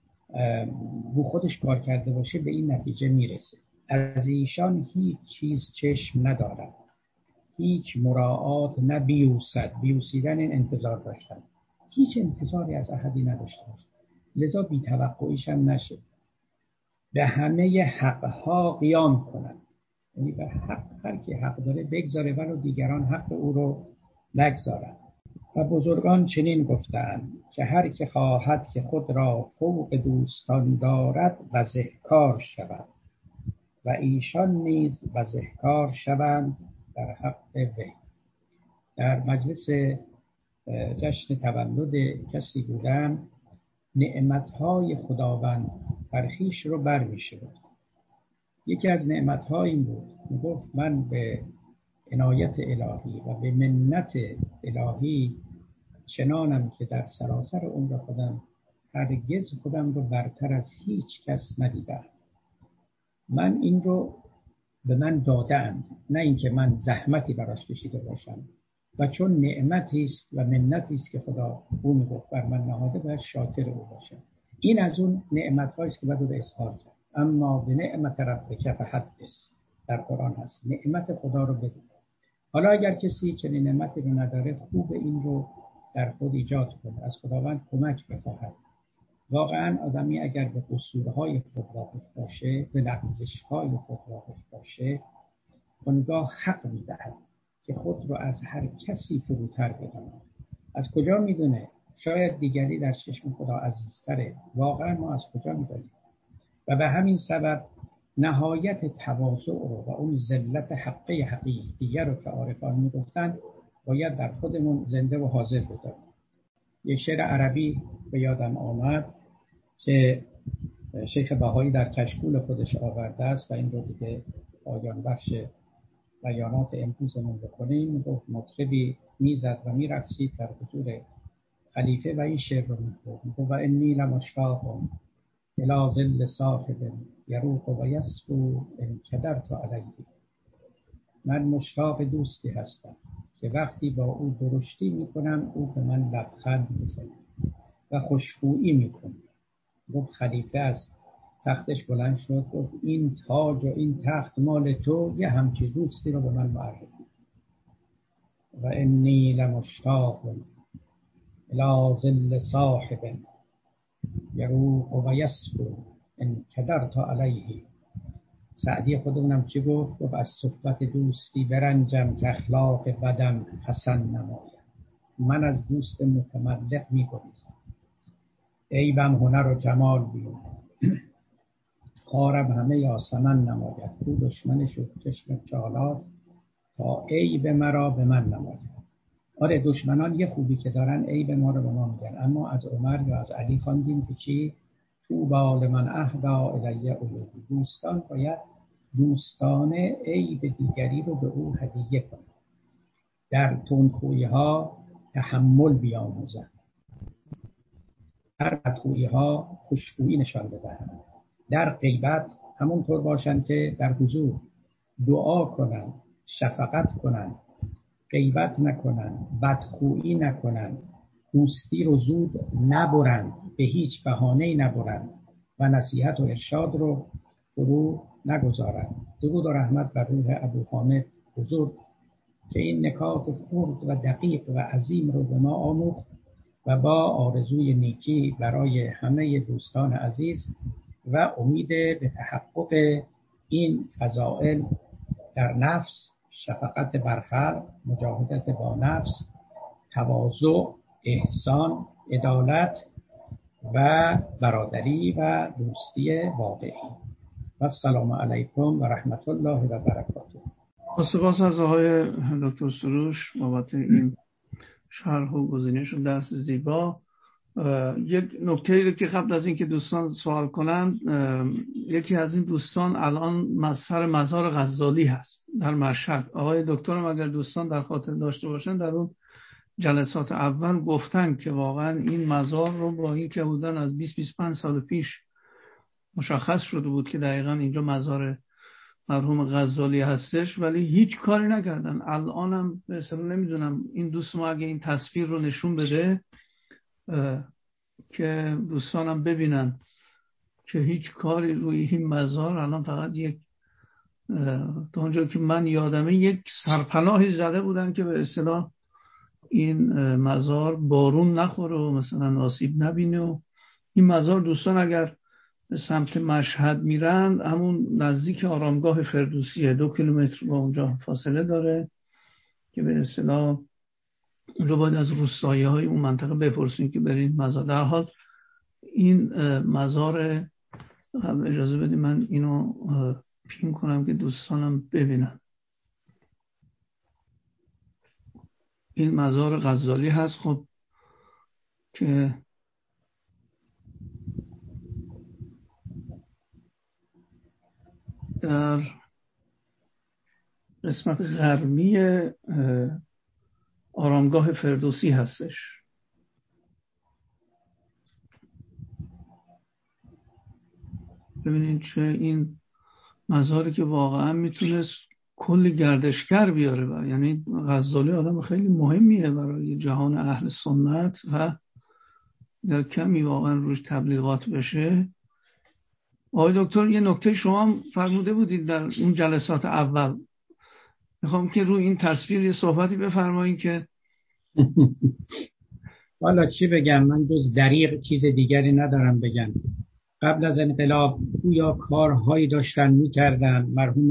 رو خودش کار کرده باشه به این نتیجه میرسه. از ایشان هیچ چیز چشم ندارد، هیچ مراعات نه بیوسیدن این انتظار داشتن، هیچ انتظاری از احدی نداشته باشه، لذا بی‌توقعیش هم نشه. به همه حقها قیام کنند، یعنی به حق، هر کی حق داره بگذاره ولو دیگران حق او رو نگذارند. و بزرگان چنین گفتند که هر که خواهد که خود را فوق دوستان دارد وضعکار شود و ایشان نیز وضعکار شوند در حق وی. در مجلس جشن تولد کسی بودم، نعمتهای خداوند بر خویش رو بر می‌شمرد. یکی از نعمتها این بود، میگفت من به عنایت الهی و به منت الهی چنانم که در سراسر عمر خودم هرگز خودم رو برتر از هیچ کس ندیدم. من این رو به من دادند، نه اینکه من زحمتی براش کشیده باشم، و چون نعمتی است و منتی است که خدا او میگفت بر من نهاده، باید شاکر او باشم. این از اون نعمت‌هایی است که باید رو اظهار کرد. اما به نعمت ربک فحدث، در قرآن هست، نعمت خدا رو بگو. حالا اگر کسی چنین نعمتی رو نداره، خوب این رو در خود ایجاد کنه، از خداوند کمک بخواهد. واقعا آدمی اگر به قصورهای خود واقف باشه، به لغزش‌های خود واقف باشه، اونگاه حق می‌دهد که خود رو از هر کسی فروتر بداند. از کجا میدونه؟ شاید دیگری در چشم خدا عزیزتره. واقعا ما از کجا می‌دانیم؟ و به همین سبب نهایت تواضع رو و اون ذلت حقیقیه رو که عارفان میگفتن باید در خودمون زنده و حاضر بداریم. یک شعر عربی به یادم آمد که شیخ بهایی در کشکول خودش آورده است و این رو دیگه پایان بخش بیانات امروزمون بکنیم. گفت مطربی میزد و میرقصید در حضور خلیفه و این شعر رو میگفت و انی لمشتاق الی ظل صاحب یروق و یسفو ان کدرت علیه. من مشتاق دوستی هستم که وقتی با او درشتی میکنم او به من لبخند میزنه و خوشخویی میکنه. گفت خلیفه از تختش بلند شد، گفت این تاج و این تخت مال تو، یه همچین دوستی رو به من معرفی. و انی لمشتاق الی ظل صاحب یروق و یسفو ان کدرت علیه. سعدی خودمونم چی گفت؟ گفت از صحبت دوستی برنجم که اخلاق بدم حسن نماید. من از دوست متملق میگریزم، عیبم هنر و جمال بیرون، خارم همه یاسمن نماید. او دشمن شد چشم چالاک تا عیب مرا به من نماید. آره، دشمنان یه خوبی که دارن عیب ما رو به ما میگن، اما از عمر یا از علی خواندیم که چی؟ طوبی لمن اهدی الی عیوبی. دوستان باید دوستانه عیب دیگری رو به او هدیه کنن. در تندخویی ها تحمل بیاموزن، در بدخویی ها خوشخویی نشان بدهند، در غیبت همونطور باشن که در حضور دعا کنن، شفقت کنن، غیبت نکنن، بدخویی نکنن، دوستی رو زود نبرن، به هیچ بهانه‌ای نبرن و نصیحت و ارشاد رو فرو نگذارن. درود و رحمت بر روح ابو حامد بزرگ که این نکات خرد و دقیق و عظیم رو به ما آموخت و با آرزوی نیکی برای همه دوستان عزیز و امید به تحقق این فضائل در نفس، شفقت بر خلق، مجاهدت با نفس، تواضع، احسان، عدالت و برادری و دوستی واقعی. و السلام علیکم و رحمت الله و برکاته. سپاس از آقای دکتر سروش بابت این شرح و گزینش و درس زیبا. یک نکته که قبل از این که دوستان سوال کنند، یکی از این دوستان الان سر مزار غزالی هست در مشهد. آقای دکترم اگر دوستان در خاطر داشته باشن در اون جلسات اول گفتن که واقعا این مزار رو با این که بودن از 20-25 سال پیش مشخص شده بود که دقیقا اینجا مزار مرحوم غزالی هستش، ولی هیچ کاری نکردن. الانم به اصطلاح نمیدونم این دوست ما اگه این تصویر رو نشون بده که دوستانم ببینن که هیچ کاری روی این مزار الان فقط یک تا اونجا که من یادمه یک سرپناهی زده بودن که به اصطلاح این مزار بارون نخوره و مثلا آسیب نبینه. و این مزار دوستان اگر به سمت مشهد میرن همون نزدیک آرامگاه فردوسیه، 2 کیلومتر با اونجا فاصله داره که به اصطلاح اونجا باید از روستایی های اون منطقه بپرسیم که برید مزار. در حال این مزار، اجازه بدید من اینو پین کنم که دوستانم ببینن. این مزار غزالی هست خب که در قسمت غربی آرامگاه فردوسی هستش. ببینید چه این مزاری که واقعا میتونست کلی گردشگر بیاره. یعنی غزالی آدم خیلی مهمیه برای جهان اهل سنت و در کمی واقعا روش تبلیغات بشه. آقای دکتر یه نکته شما فرموده بودید در اون جلسات اول، میخوام که روی این تصویر یه صحبتی بفرمایید که والا چی بگم، من جز دریغ چیز دیگری ندارم بگم. قبل از انقلاب گویا کارهایی داشتن میکردن. مرحوم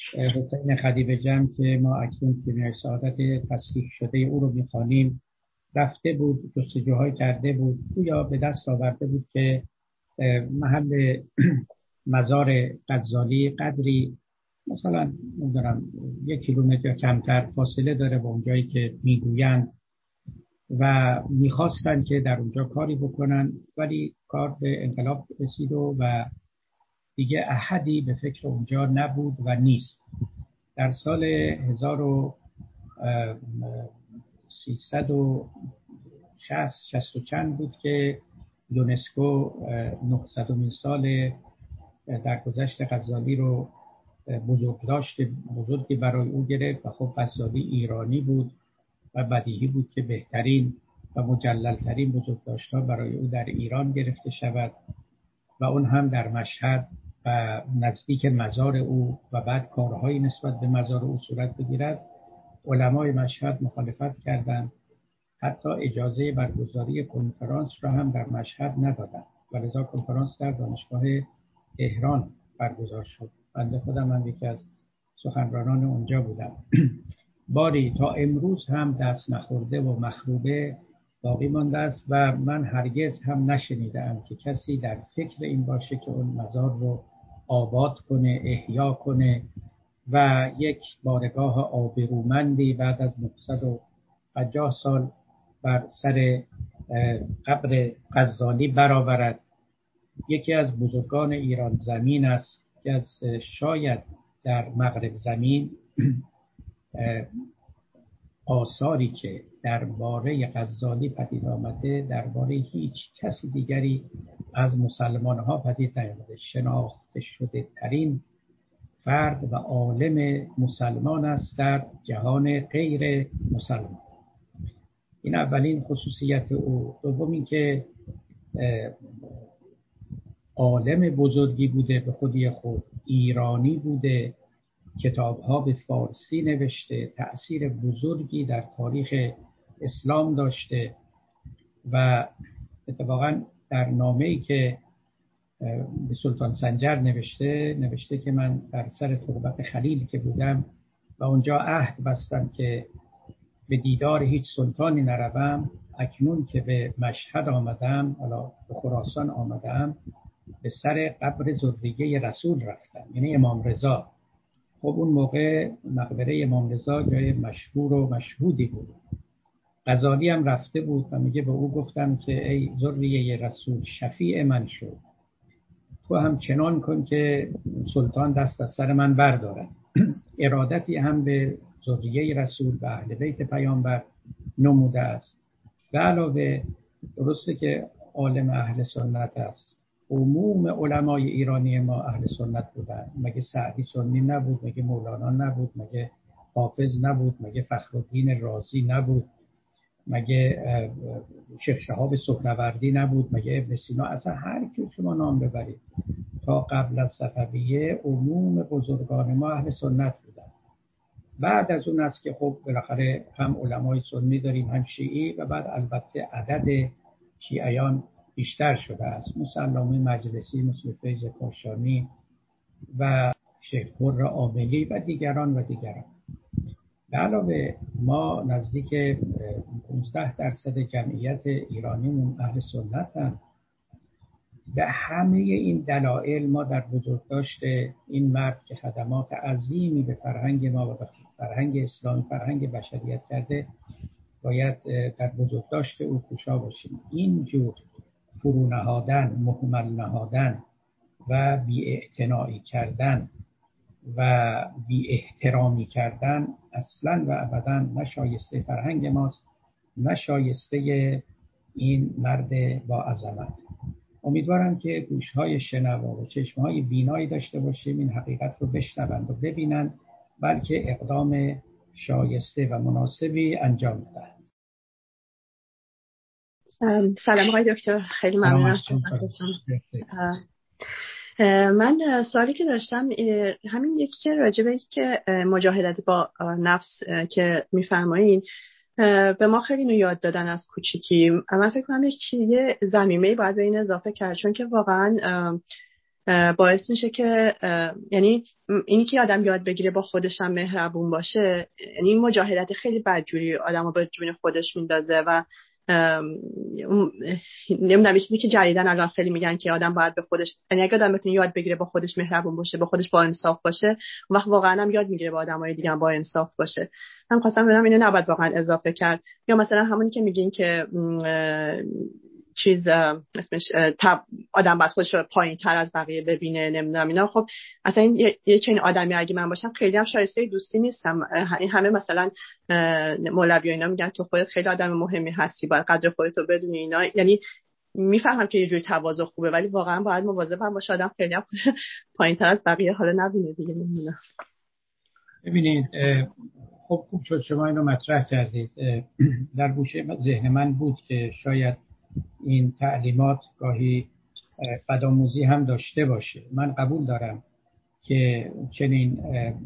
حسین خدیوی جمع که ما اکنون کیمیای سعادت تصحیح شده او رو میخوانیم، رفته بود، جستجوهای کرده بود، گویا به دست آورده بود که محل مزار غزالی قدری مثلا نمیدونم 1 کیلومتر یا کمتر فاصله داره با اونجایی که میگویند و میخواستن که در اونجا کاری بکنن، ولی کار به انقلاب رسید و دیگه احدی به فکر اونجا نبود و نیست. در سال 1360 و چند بود که یونسکو 900مین سال درگذشت غزالی رو بزرگی برای او گرفت و خب غزالی ایرانی بود و بدیهی بود که بهترین و مجللترین بزرگداشت‌ها برای او در ایران گرفته شود و اون هم در مشهد و نزدیک مزار او و بعد کارهایی نسبت به مزار او صورت بگیرد. علمای مشهد مخالفت کردند، حتی اجازه برگزاری کنفرانس را هم در مشهد ندادند و لذا کنفرانس در دانشگاه تهران برگزار شد. بنده خودم هم یکی از سخنرانان اونجا بودم. باری تا امروز هم دست نخورده و مخروبه باقی مانده است و من هرگز هم نشنیدم که کسی در فکر این باشه که اون مزار رو آباد کنه، احیا کنه و یک بارگاه آبرومندی بعد از 950 سال بر سر قبر غزالی برآورد. یکی از بزرگان ایران زمین است که از شاید در مغرب زمین آثاری که درباره غزالی پدید آمده درباره هیچ کسی دیگری از مسلمان ها پدید نیامده. شناخته شده ترین فرد و عالم مسلمان است در جهان غیر مسلمان. این اولین خصوصیت او. دوم این که عالم بزرگی بوده، به خودی خود ایرانی بوده، کتاب‌ها به فارسی نوشته، تأثیر بزرگی در تاریخ اسلام داشته و اتفاقاً در نامه‌ای که به سلطان سنجر نوشته که من در سر تربت خلیل که بودم و اونجا عهد بستم که به دیدار هیچ سلطانی نروم، اکنون که به مشهد آمدم، حالا به خراسان آمدم، به سر قبر ذریه رسول رفتم، یعنی امام رضا. خب اون موقع مقبره امام رضا جای مشهور و مشهودی بود. غزالی هم رفته بود و میگه به او گفتم که ای ذریه رسول شفیع من شو، تو هم چنان کن که سلطان دست از سر من بردارد. ارادتی هم به ذریه رسول و اهل بیت پیامبر نموده است. به علاوه درسته که عالم اهل سنت است، عموم علمای ایرانی ما اهل سنت بودن. مگه سعدی سنی نبود؟ مگه مولانا نبود؟ مگه حافظ نبود؟ مگه فخرالدین رازی نبود؟ مگه شیخ شهاب سهروردی نبود؟ مگه ابن سینا؟ اصلا هر کی شما نام ببرید تا قبل از صفویه عموم بزرگان ما اهل سنت بودن. بعد از اون است که خب بالاخره هم علمای سنی داریم هم شیعی و بعد البته عدد شیعیان بیشتر شده است. مسلمه مجلسی، مثل فیض کاشانی و شیخ خور عاملی و دیگران. به علاوه ما نزدیک 15% جمعیت ایرانیمون اهل سنت هم. به همه این دلایل ما در بزرگداشت این مرد که خدمات عظیمی به فرهنگ ما و به فرهنگ اسلامی، فرهنگ بشریت کرده، باید در بزرگداشت او کوشا باشیم. اینجور فرو نهادن، مهمل نهادن و بی‌اعتنایی کردن و بی احترامی کردن اصلا و ابدا نشایسته فرهنگ ماست، نشایسته این مرد با عظمت. امیدوارم که گوش‌های شنوا و چشم‌های بینایی داشته باشیم، این حقیقت رو بشنوند و ببینند، بلکه اقدام شایسته و مناسبی انجام بدهند. سلام آقای دکتر، خیلی ممنون از صحبتتون. من سوالی که داشتم همین یکی که راجبه که مجاهدت با نفس که میفرمایین به ما خیلی اینو یاد دادن از کوچیکی. من فکر کنم یک چیزی ضمیمه‌ای باید به این اضافه کرد، چون که واقعا باعث میشه که یعنی اینی که آدم یاد بگیره با خودش هم مهربون باشه، یعنی این مجاهدت خیلی بدجوری آدمو به جون خودش میندازه و نمیدونم چیزی که جدیدن الان خیلی میگن که آدم باید به خودش، یعنی اگه آدم بتونه یاد بگیره با خودش مهربون باشه، با خودش با انصاف باشه، اون وقت واقعا هم یاد میگیره با آدمای دیگه هم با انصاف باشه. من خواستم بگم اینو نباید واقعا اضافه کرد. یا مثلا همونی که میگین که چیز اسمش آدم باید خودش رو پایین تر از بقیه ببینه، نمیدونم اینا. خب اصلا یه چنین آدمی اگه من باشم خیلی هم شایسته دوستی نیستم. این همه مثلا مولوی اینا میگن تو خودت خیلی آدم مهمی هستی، باید قدر خودت رو بدونی اینا. یعنی میفهمم که یه جوری تواضع خوبه، ولی واقعا باید مواظبم باشه آدم خیلی هم پایین تر از بقیه حالا نبینه دیگه. نمیدونم. ببینید خب خوب شد شما اینو مطرح کردید. در گوشه ذهن من بود که شاید این تعلیمات گاهی بدآموزی هم داشته باشه. من قبول دارم که چنین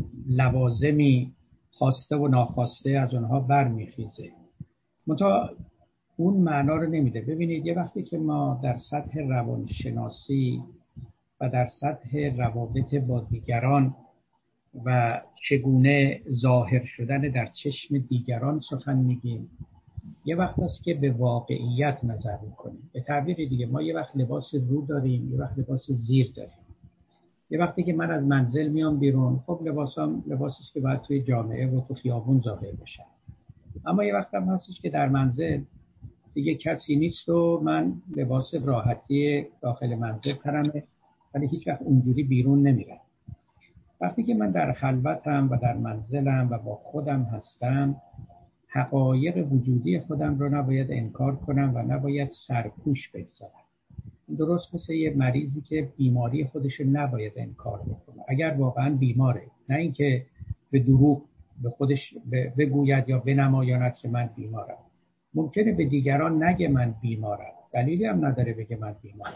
لوازمی خواسته و ناخواسته از اونها برمیخیزه، منتها اون معنا رو نمیده. ببینید یه وقتی که ما در سطح روانشناسی و در سطح روابط با دیگران و چگونه ظاهر شدن در چشم دیگران سخن میگیم، یه وقت است که به واقعیت نظر میکنیم. به تعبیر دیگه ما یه وقت لباس رو داریم، یه وقت لباس زیر داریم. یه وقتی که من از منزل میام بیرون، خب لباسم لباسی است که باید توی جامعه و تو خیابون ظاهر بشه. اما یه وقت هم هستش که در منزل دیگه کسی نیست و من لباس راحتی داخل منزل تنمه، ولی هیچ وقت اونجوری بیرون نمیرم. وقتی که من در خلوتم و در منزلم و با خودم هستم، حقایق وجودی خودم رو نباید انکار کنم و نباید سرپوش بگذارم. درست مثل یه مریضی که بیماری خودش رو نباید انکار بکنه اگر واقعا بیماره، نه اینکه به دروغ به خودش بگوید یا بنمایاند که من بیمارم. ممکنه به دیگران نگه من بیمارم، دلیلی هم نداره بگه من بیمارم.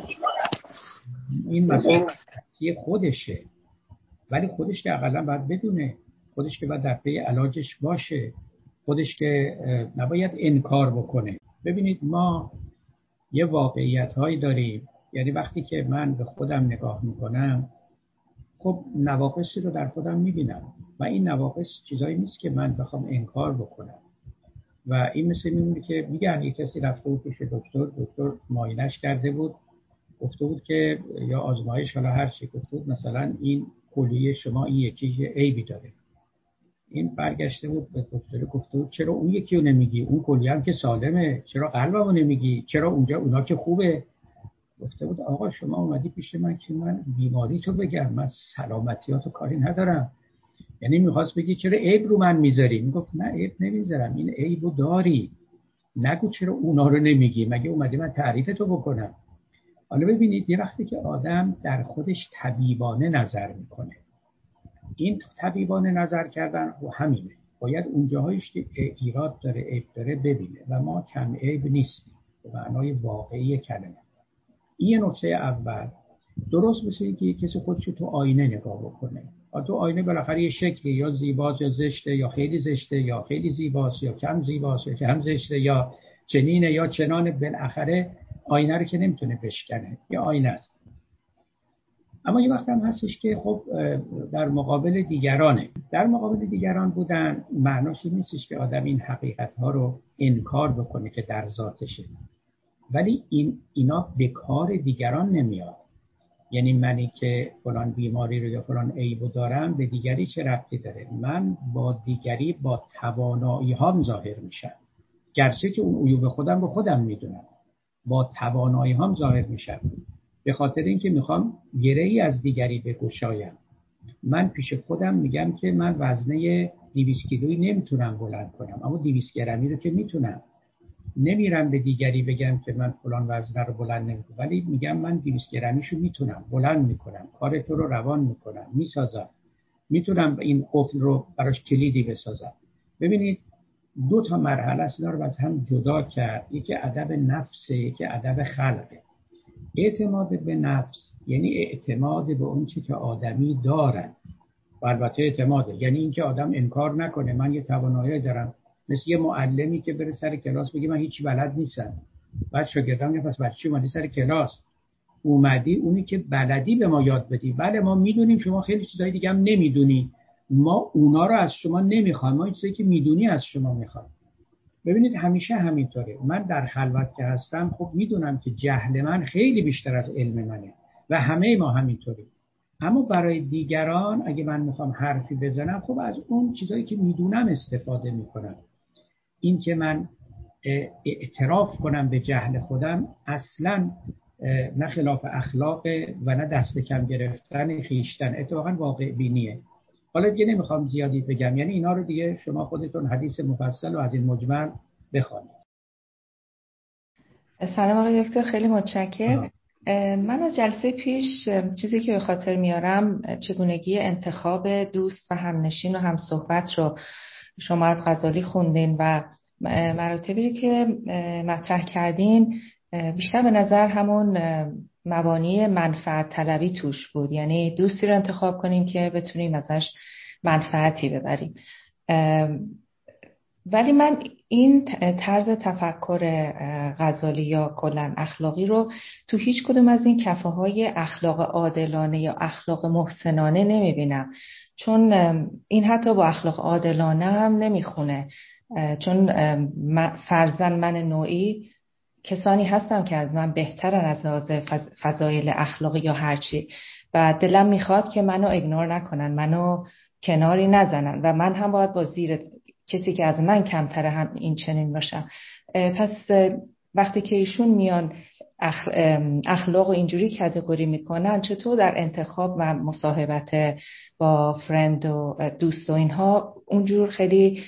این مسئله خودشه، ولی خودش که اقلا باید بدونه، خودش که باید در پی علاجش باشه، خودش که نباید انکار بکنه. ببینید ما یه واقعیت هایی داریم، یعنی وقتی که من به خودم نگاه میکنم، خب نواقصی رو در خودم میبینم و این نواقص چیزایی نیست که من بخوام انکار بکنم. و این مثل میمونه که میگن یک کسی رفته بود پیش دکتر معاینش کرده بود، گفته بود که یا آزمایش حالا هر چی، گفته بود مثلا این کلیه شما این یکی عیبی داره. این برگشته بود به دکتر گفته بود چرا اون یکی رو نمیگی، اون کلیه هم که سالمه، چرا قلبمو نمیگی، چرا اونجا اونا که خوبه. گفته بود آقا شما اومدی پیش من که من بیماری تو بگم، من سلامتیاتو کاری ندارم. یعنی میخواست بگی چرا عیب رو من میذاری؟ میگفت نه عیب نمیذارم، این عیبو داری، نگو چرا اونا رو نمیگی، مگه اومدی من تعریف تو بکنم. حالا ببینید یه وقتی که آدم در خودش طبیبانه نظر میکنه، این طبیبانه نظر کردن و همینه، باید اونجاهایش که ایراد داره عیب داره ببینه و ما کم عیب نیستیم به معنای واقعی کلمه. این نکته اول. درست مثل اینکه کسی خودش تو آینه نگاه بکنه، تو آینه بالاخره یه شکلی یا زیباست یا زشته یا خیلی زشته یا خیلی زیباست یا کم زیباست یا کم زشته یا چنینه یا چنانه، بالاخره آینه رو که نمیتونه بشکنه، یه آینه است. اما یه وقت هم هستش که خب در مقابل دیگرانه. در مقابل دیگران بودن معناش این نیستش که آدم این حقیقت ها رو انکار بکنه که در ذاتشه، ولی اینا به کار دیگران نمیاد. یعنی منی که فلان بیماری رو یا فلان عیبو دارم به دیگری چه ربطی داره؟ من با دیگری با توانایی هام ظاهر میشم، گرچه که اون عیوب خودم رو خودم میدونم، با توانایی هام ظاهر میشم، به خاطر اینکه میخوام گره‌ای از دیگری بگشایم. من پیش خودم میگم که من وزنه 200 کیلویی نمیتونم بلند کنم، اما 200 گرمی رو که میتونم. نمیرم به دیگری بگم که من فلان وزنه رو بلند نمیکنم، ولی میگم من 200 گرمیشو میتونم بلند میکنم، کار تو رو روان میکنم، میسازم، میتونم این قفل رو براش کلیدی بسازم. ببینید دو تا مرحله است، اینا رو از هم جدا کرد. یکی ادب نفسه، یکی ادب خلقه. اعتماد به نفس یعنی اعتماد به اون چی که آدمی دارن، و البته اعتماده یعنی اینکه آدم انکار نکنه من یه توانایی دارم. مثل یه معلمی که بره سر کلاس بگه من هیچی بلد نیستم، بعد شاگردان میگن پس برای چی اومدی سر کلاس؟ اومدی اونی که بلدی به ما یاد بدی. بله ما میدونیم شما خیلی چیزای دیگه هم نمیدونی، ما اونا رو از شما نمیخوایم، ما چیزایی که میدونی از شما میخوایم. ببینید همیشه همینطوره. من در خلوت که هستم خب میدونم که جهل من خیلی بیشتر از علم منه و همه ما همینطوریم. اما برای دیگران اگه من میخوام حرفی بزنم خب از اون چیزایی که میدونم استفاده میکنم. این که من اعتراف کنم به جهل خودم اصلا نه خلاف اخلاق و نه دست کم گرفتن خویشتن، اتفاقا واقع بینیه. حالا دیگه نمیخوام زیادی بگم، یعنی اینا رو دیگه شما خودتون حدیث مفصل و از این مجمل بخوانید. سلام آقای دکتر، خیلی متشکرم. من از جلسه پیش چیزی که به خاطر میارم چگونگی انتخاب دوست و همنشین و همصحبت رو شما از غزالی خوندین و مراتبی که مطرح کردین بیشتر به نظر همون مبانی منفعت طلبی توش بود، یعنی دوستی رو انتخاب کنیم که بتونیم ازش منفعتی ببریم. ولی من این طرز تفکر غزالی یا کلاً اخلاقی رو تو هیچ کدوم از این کفه‌های اخلاق عادلانه یا اخلاق محسنانه نمیبینم، چون این حتی با اخلاق عادلانه هم نمیخونه، چون فرضاً من نوعی کسانی هستم که از من بهترن از لحاظ فضایل اخلاقی یا هرچی و دلم میخواد که منو ایگنور نکنن، منو کناری نزنن و من هم باید با زیر کسی که از من کمتره هم این چنین باشم. پس وقتی که ایشون میان اخلاق و اینجوری کاتگوری میکنن، چطور در انتخاب و مصاحبت با فرند و دوست و اینها اونجور خیلی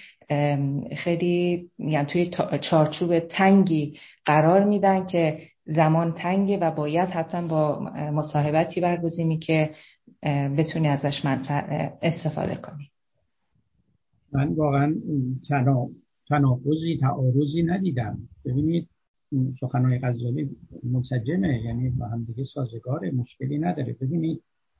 یعنی توی چارچوب تنگی قرار میدن که زمان تنگه و باید حتما با مصاحبتی برگزینی که بتونی ازش منفعت استفاده کنی. من واقعا تناقضی تعارضی ندیدم. ببینید سخنهای غزالی منسجمه، یعنی با هم دیگه سازگاره، مشکلی نداره. ببینید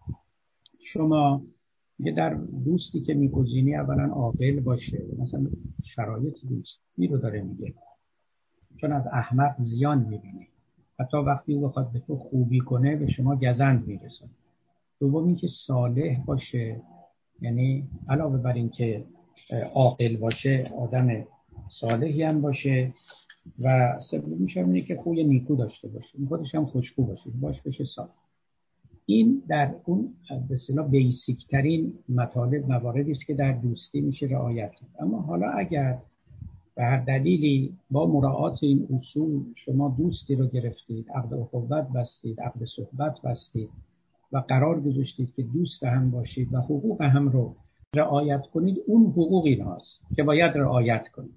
شما یه در دوستی که میگزینی اولا عاقل باشه، مثلا شرایط دوستی رو داره میگه، چون از احمق زیان میبینی، حتی وقتی او بخواد به تو خوبی کنه به شما گزند میرسه. دومی که صالح باشه، یعنی علاوه بر این که عاقل باشه آدم صالحی هم باشه و سومیش هم اینه که خوی نیکو داشته باشه، خودش هم خوشخو باشه، باش بشه صالح. این در اون به اصطلاح بیسیک ترین مطالب مواردی است که در دوستی میشه رعایت کرد. اما حالا اگر به هر دلیلی با مراعات این اصول شما دوستی رو گرفتید، عقد اخوت بستید، عقد صحبت بستید و قرار گذاشتید که دوست هم باشید و حقوق هم رو رعایت کنید، اون حقوق ایناست که باید رعایت کنید.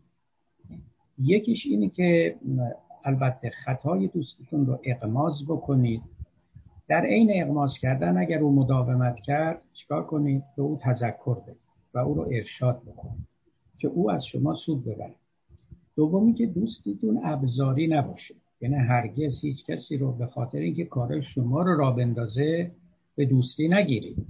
یکیش اینه که البته خطای دوستتون رو اغماض بکنید. در عین اغماض کردن اگر او مداومت کرد چیکار کنید؟ به او تذکر بدید و او رو ارشاد بکنید که او از شما سود ببره. دومی که دوستتون ابزاری نباشه، یعنی هرگز هیچ کسی رو به خاطر اینکه کارای شما رو راه بندازه به دوستی نگیرید.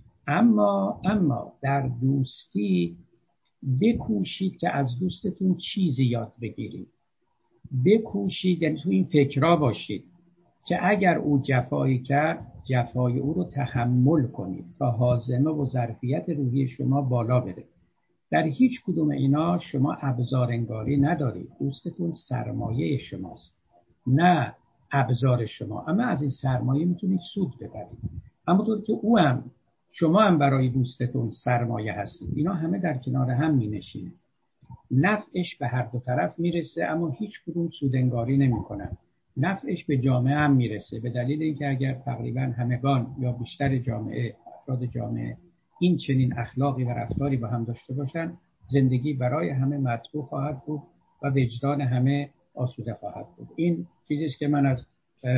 اما در دوستی بکوشید که از دوستتون چیزی یاد بگیرید. بکوشید، یعنی تو این فکرها باشید که اگر او جفایی کرد جفای او رو تحمل کنید تا هاضمه و ظرفیت روحی شما بالا بره. در هیچ کدوم اینا شما ابزار انگاری ندارید. دوستتون سرمایه شماست نه ابزار شما، اما از این سرمایه میتونید سود ببرید. همونطور که او هم شما هم برای دوستتون سرمایه هستید. اینا همه در کنار هم مینشینه، نفعش به هر دو طرف میرسه اما هیچ کدوم سود انگاری نمیکنن. نفعش به جامعه هم میرسه به دلیل اینکه اگر تقریبا همگان یا بیشتر جامعه، افراد جامعه این چنین اخلاقی و رفتاری با هم داشته باشن، زندگی برای همه مطبوع خواهد بود و وجدان همه آسوده خواهد بود. این چیزیست که من از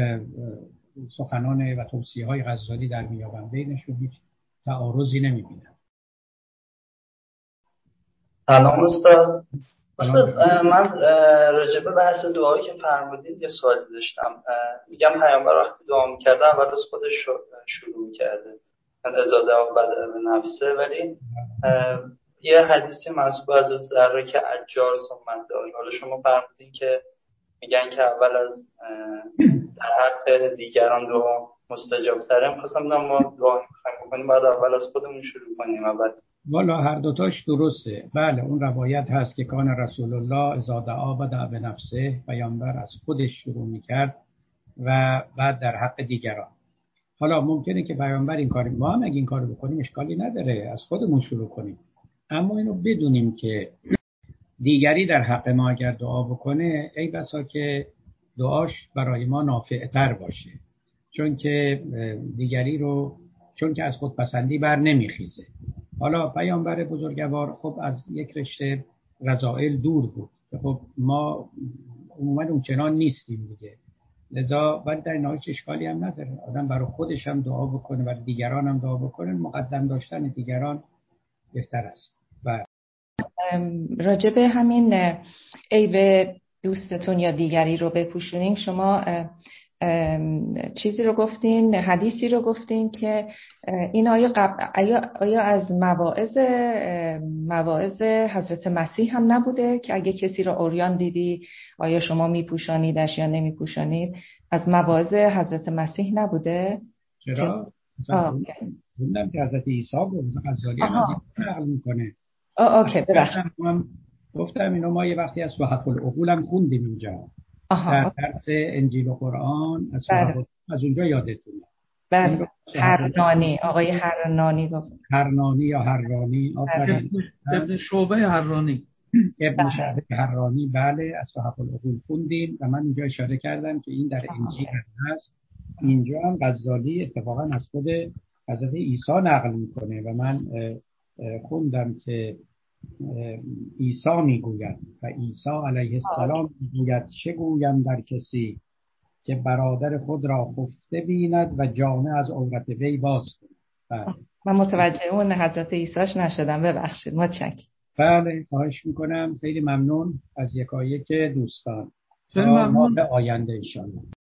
سخنان و توصیه‌های غزالی در میابم. بینشون هیچ تعارضی نمیبینم. سلام استاد. من راجع به بحث دعایی که فرمودید یه سوالی داشتم. میگم پیامبر وقتی دعا میکرده اول از خودش شروع میکرده، ازا دعا بدأ بنفسه، ولی یه حدیثی مرسوب حضرت زهرا که عجار ثم دعا. حالا شما فرمودین که میگن که اول از در حق دیگران دعا مستجاب تره. می‌خواستم بدونم ما دعا می‌خوایم بکنیم بعد اول از خودمون شروع کنیم و بعد والا هر دوتاش درسته. بله اون روایت هست که کان رسول الله اذا دعا بدا به نفسه، پیامبر از خودش شروع میکرد و بعد در حق دیگران. حالا ممکنه که پیامبر این کاری، ما هم اگه این کارو بکنیم اشکالی نداره، از خودمون شروع کنیم، اما اینو بدونیم که دیگری در حق ما اگر دعا بکنه ای بسا که دعاش برای ما نافع‌تر باشه، چون که دیگری رو چون که از خودپسندی بر نمیخیزه. حالا پیامبر بزرگوار خب از یک رشته رذائل دور بود که خب ما عموما اونچنان نیستیم دیگه، لذا ولی در نهایت اشکالی هم نداره آدم برای خودش هم دعا بکنه، برای دیگران هم دعا بکنه، مقدم داشتن دیگران بهتر است. و راجب همین عیب دوستتون یا دیگری رو بپوشونیم، شما چیزی رو گفتین، حدیثی رو گفتین که این آیا از مواعظ حضرت مسیح هم نبوده که اگه کسی رو عریان دیدی آیا شما میپوشانیدش یا نمیپوشانید؟ از مواعظ حضرت مسیح نبوده؟ چرا؟ بودم که حضرت عیسی غزالی هم از این نقل میکنه. اوکی ببخشید. گفتم اینو ما یه وقتی از صحف العقول هم خوندیم اینجا در درس انجیل و قرآن از صحف از اونجا یادتونه. بله هرنانی، آقای هرنانی گفت. هرنانی یا هررانی، ابن شعبه هررانی، ابن شعبه هررانی، بله از صحف العقول خوندیم و من اینجا اشاره کردم که این در انجیل هست. اینجا هم غزالی اتفاقا از خود حضرت عیسی نقل میکنه و من خوندم که عیسی میگوید و عیسی علیه السلام میگوید چه گویم در کسی که برادر خود را خفته بیند و جامه از عورت وی باز کند. من متوجه اون حضرت عیسیش نشدم، ببخشید. متشکرم. بله خواهش میکنم، خیلی ممنون از یکایک دوستان. خیلی ممنون. ما به آینده ان شاء الله.